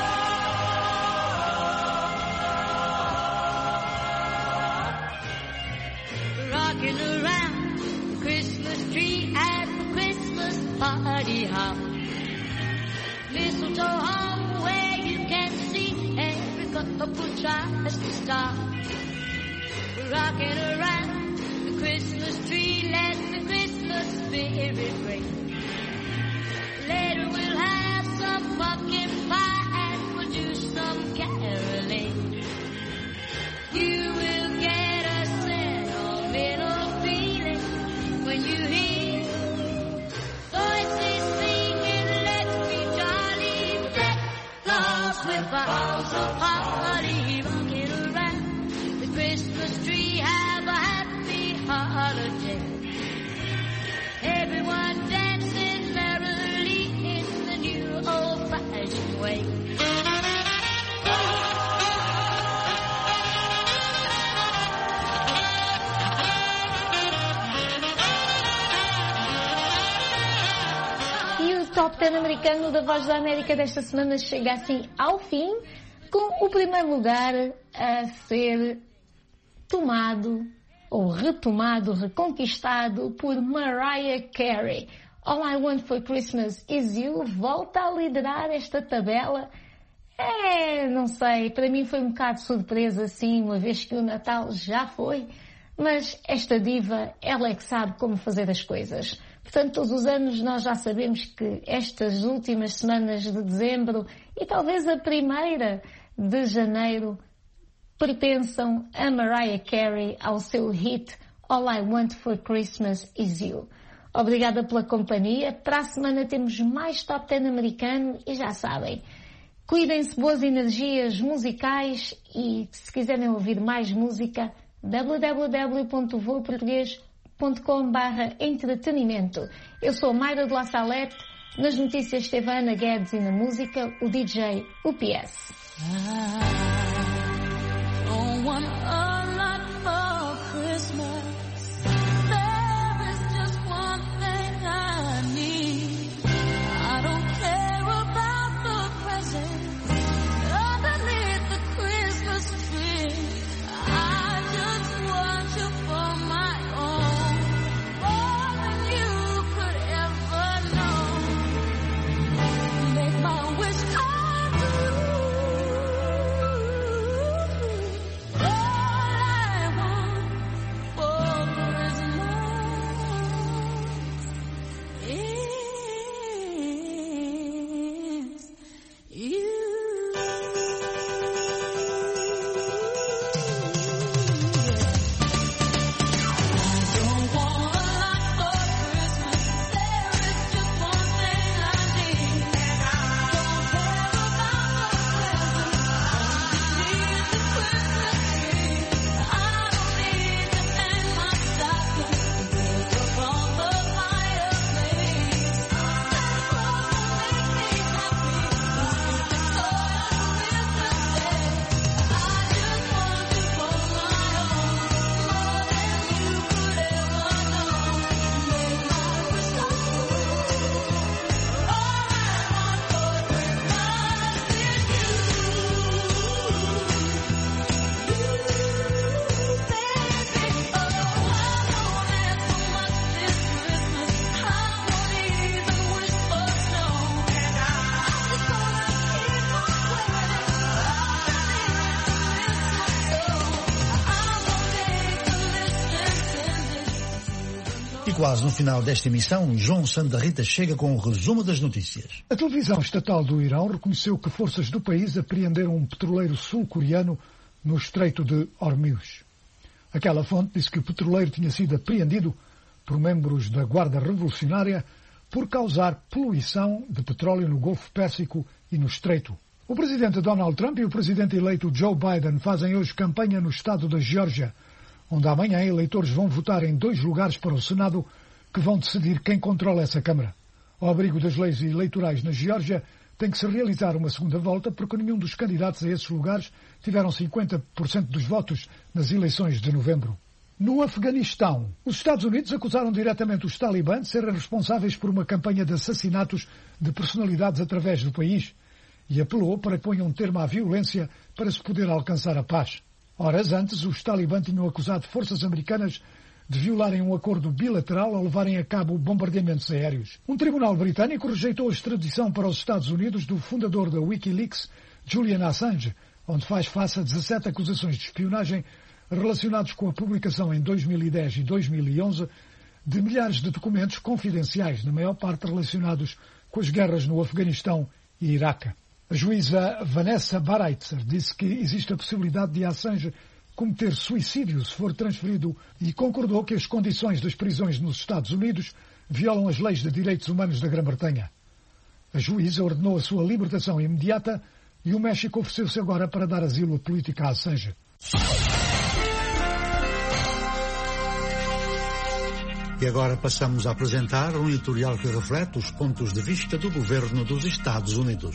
Rocking around the Christmas tree at the Christmas party hop. Mistletoe hung where you can see every couple tries to stop. Rocking around the Christmas tree, let the Christmas spirit ring. Later we'll have some pumpkin pie and we'll do some caroling. You will get a sentimental feeling when you hear voices singing, let's be jolly, deck the halls with boughs of holly. Rocking around the Christmas tree, have a happy holiday. Everyone dancing merrily in the new old-fashioned way. E o Top 10 americano da Voz da América desta semana chega assim ao fim, com o primeiro lugar a ser tomado ou retomado, reconquistado por Mariah Carey. All I Want for Christmas Is You volta a liderar esta tabela. Não sei, para mim foi um bocado surpresa, sim, uma vez que o Natal já foi, mas esta diva, ela é que sabe como fazer as coisas. Portanto, todos os anos nós já sabemos que estas últimas semanas de dezembro e talvez a primeira de janeiro pertençam a Mariah Carey, ao seu hit All I Want for Christmas Is You. Obrigada pela companhia. Para a semana temos mais Top 10 americano e já sabem, cuidem-se, boas energias musicais e se quiserem ouvir mais música, www.voaportugues.com/entretenimento. Eu sou Mayra de La Salette, nas notícias esteve a Ana Guedes e na música o DJ UPS. Don't want a lot for Christmas. There is just one thing I need. I don't care about the presents underneath the Christmas tree. I just want you for my own, more than you could ever know. Make my wish come true. E quase no final desta emissão, João Santa Rita chega com o resumo das notícias. A televisão estatal do Irão reconheceu que forças do país apreenderam um petroleiro sul-coreano no Estreito de Hormuz. Aquela fonte disse que o petroleiro tinha sido apreendido por membros da Guarda Revolucionária por causar poluição de petróleo no Golfo Pérsico e no Estreito. O presidente Donald Trump e o presidente eleito Joe Biden fazem hoje campanha no estado da Geórgia, onde amanhã eleitores vão votar em 2 lugares para o Senado que vão decidir quem controla essa Câmara. Ao abrigo das leis eleitorais na Geórgia, tem que se realizar uma segunda volta porque nenhum dos candidatos a esses lugares tiveram 50% dos votos nas eleições de novembro. No Afeganistão, os Estados Unidos acusaram diretamente os talibãs de serem responsáveis por uma campanha de assassinatos de personalidades através do país e apelou para que ponham um termo à violência para se poder alcançar a paz. Horas antes, os talibãs tinham acusado forças americanas de violarem um acordo bilateral ao levarem a cabo bombardeamentos aéreos. Um tribunal britânico rejeitou a extradição para os Estados Unidos do fundador da Wikileaks, Julian Assange, onde faz face a 17 acusações de espionagem relacionados com a publicação em 2010 e 2011 de milhares de documentos confidenciais, na maior parte relacionados com as guerras no Afeganistão e Iraque. A juíza Vanessa Baraitser disse que existe a possibilidade de Assange cometer suicídio se for transferido e concordou que as condições das prisões nos Estados Unidos violam as leis de direitos humanos da Grã-Bretanha. A juíza ordenou a sua libertação imediata e o México ofereceu-se agora para dar asilo político a Assange. E agora passamos a apresentar um editorial que reflete os pontos de vista do governo dos Estados Unidos.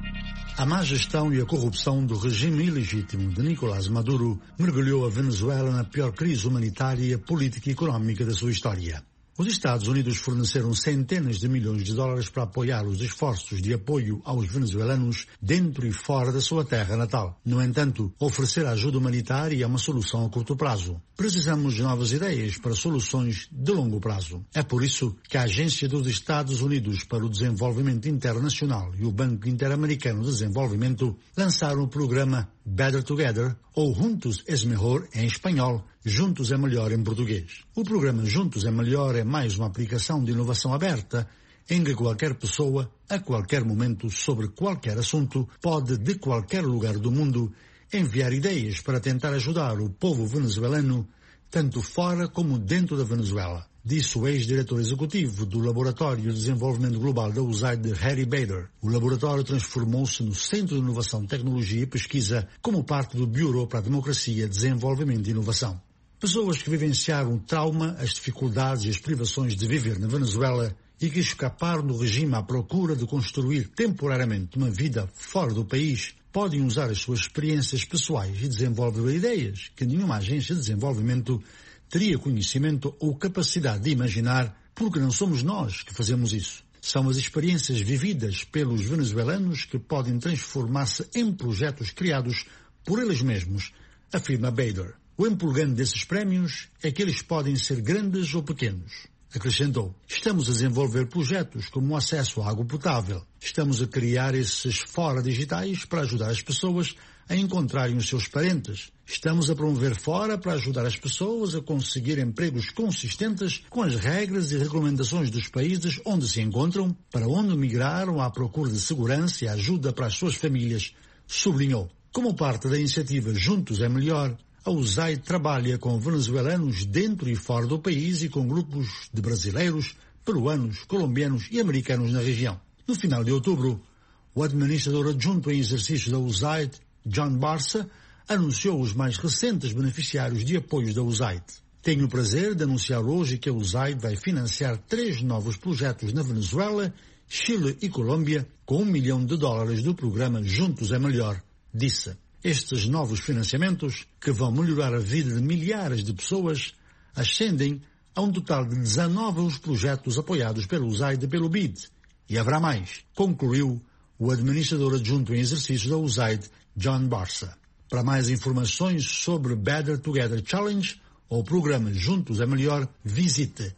A má gestão e a corrupção do regime ilegítimo de Nicolás Maduro mergulhou a Venezuela na pior crise humanitária, política e económica da sua história. Os Estados Unidos forneceram centenas de milhões de dólares para apoiar os esforços de apoio aos venezuelanos dentro e fora da sua terra natal. No entanto, oferecer ajuda humanitária é uma solução a curto prazo. Precisamos de novas ideias para soluções de longo prazo. É por isso que a Agência dos Estados Unidos para o Desenvolvimento Internacional e o Banco Interamericano de Desenvolvimento lançaram o programa Better Together, ou Juntos es Mejor em espanhol, Juntos é Melhor em português. O programa Juntos é Melhor é mais uma aplicação de inovação aberta em que qualquer pessoa, a qualquer momento, sobre qualquer assunto, pode, de qualquer lugar do mundo, enviar ideias para tentar ajudar o povo venezuelano, tanto fora como dentro da Venezuela. Disse o ex-diretor executivo do Laboratório de Desenvolvimento Global da USAID, Harry Bader. O laboratório transformou-se no Centro de Inovação, Tecnologia e Pesquisa como parte do Bureau para a Democracia, Desenvolvimento e Inovação. Pessoas que vivenciaram o trauma, as dificuldades e as privações de viver na Venezuela e que escaparam do regime à procura de construir temporariamente uma vida fora do país podem usar as suas experiências pessoais e desenvolver ideias que nenhuma agência de desenvolvimento teria conhecimento ou capacidade de imaginar, porque não somos nós que fazemos isso. São as experiências vividas pelos venezuelanos que podem transformar-se em projetos criados por eles mesmos, afirma Bader. O empolgante desses prémios é que eles podem ser grandes ou pequenos. Acrescentou, estamos a desenvolver projetos como o acesso à água potável. Estamos a criar esses fora digitais para ajudar as pessoas a encontrarem os seus parentes. Estamos a promover fora para ajudar as pessoas a conseguir empregos consistentes com as regras e regulamentações dos países onde se encontram, para onde migraram à procura de segurança e ajuda para as suas famílias, sublinhou. Como parte da iniciativa Juntos é Melhor, a USAID trabalha com venezuelanos dentro e fora do país e com grupos de brasileiros, peruanos, colombianos e americanos na região. No final de outubro, o administrador adjunto em exercício da USAID, John Barça, anunciou os mais recentes beneficiários de apoios da USAID. Tenho o prazer de anunciar hoje que a USAID vai financiar 3 novos projetos na Venezuela, Chile e Colômbia com $1 milhão do programa Juntos é Melhor, disse. Estes novos financiamentos, que vão melhorar a vida de milhares de pessoas, ascendem a um total de 19 os projetos apoiados pelo USAID e pelo BID. E haverá mais, concluiu o administrador adjunto em exercício da USAID, John Barça. Para mais informações sobre Better Together Challenge ou programa Juntos é Melhor, visite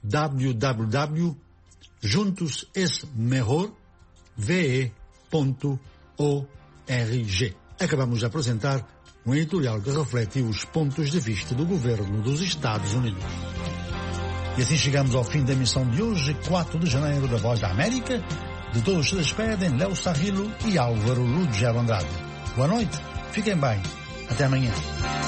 www.juntosesmejor.ve.org. Acabamos de apresentar um editorial que reflete os pontos de vista do governo dos Estados Unidos. E assim chegamos ao fim da emissão de hoje, 4 de janeiro, da Voz da América. De todos se despedem Léo Sarrilo e Álvaro Ruggiero Andrade. Boa noite, fiquem bem. Até amanhã.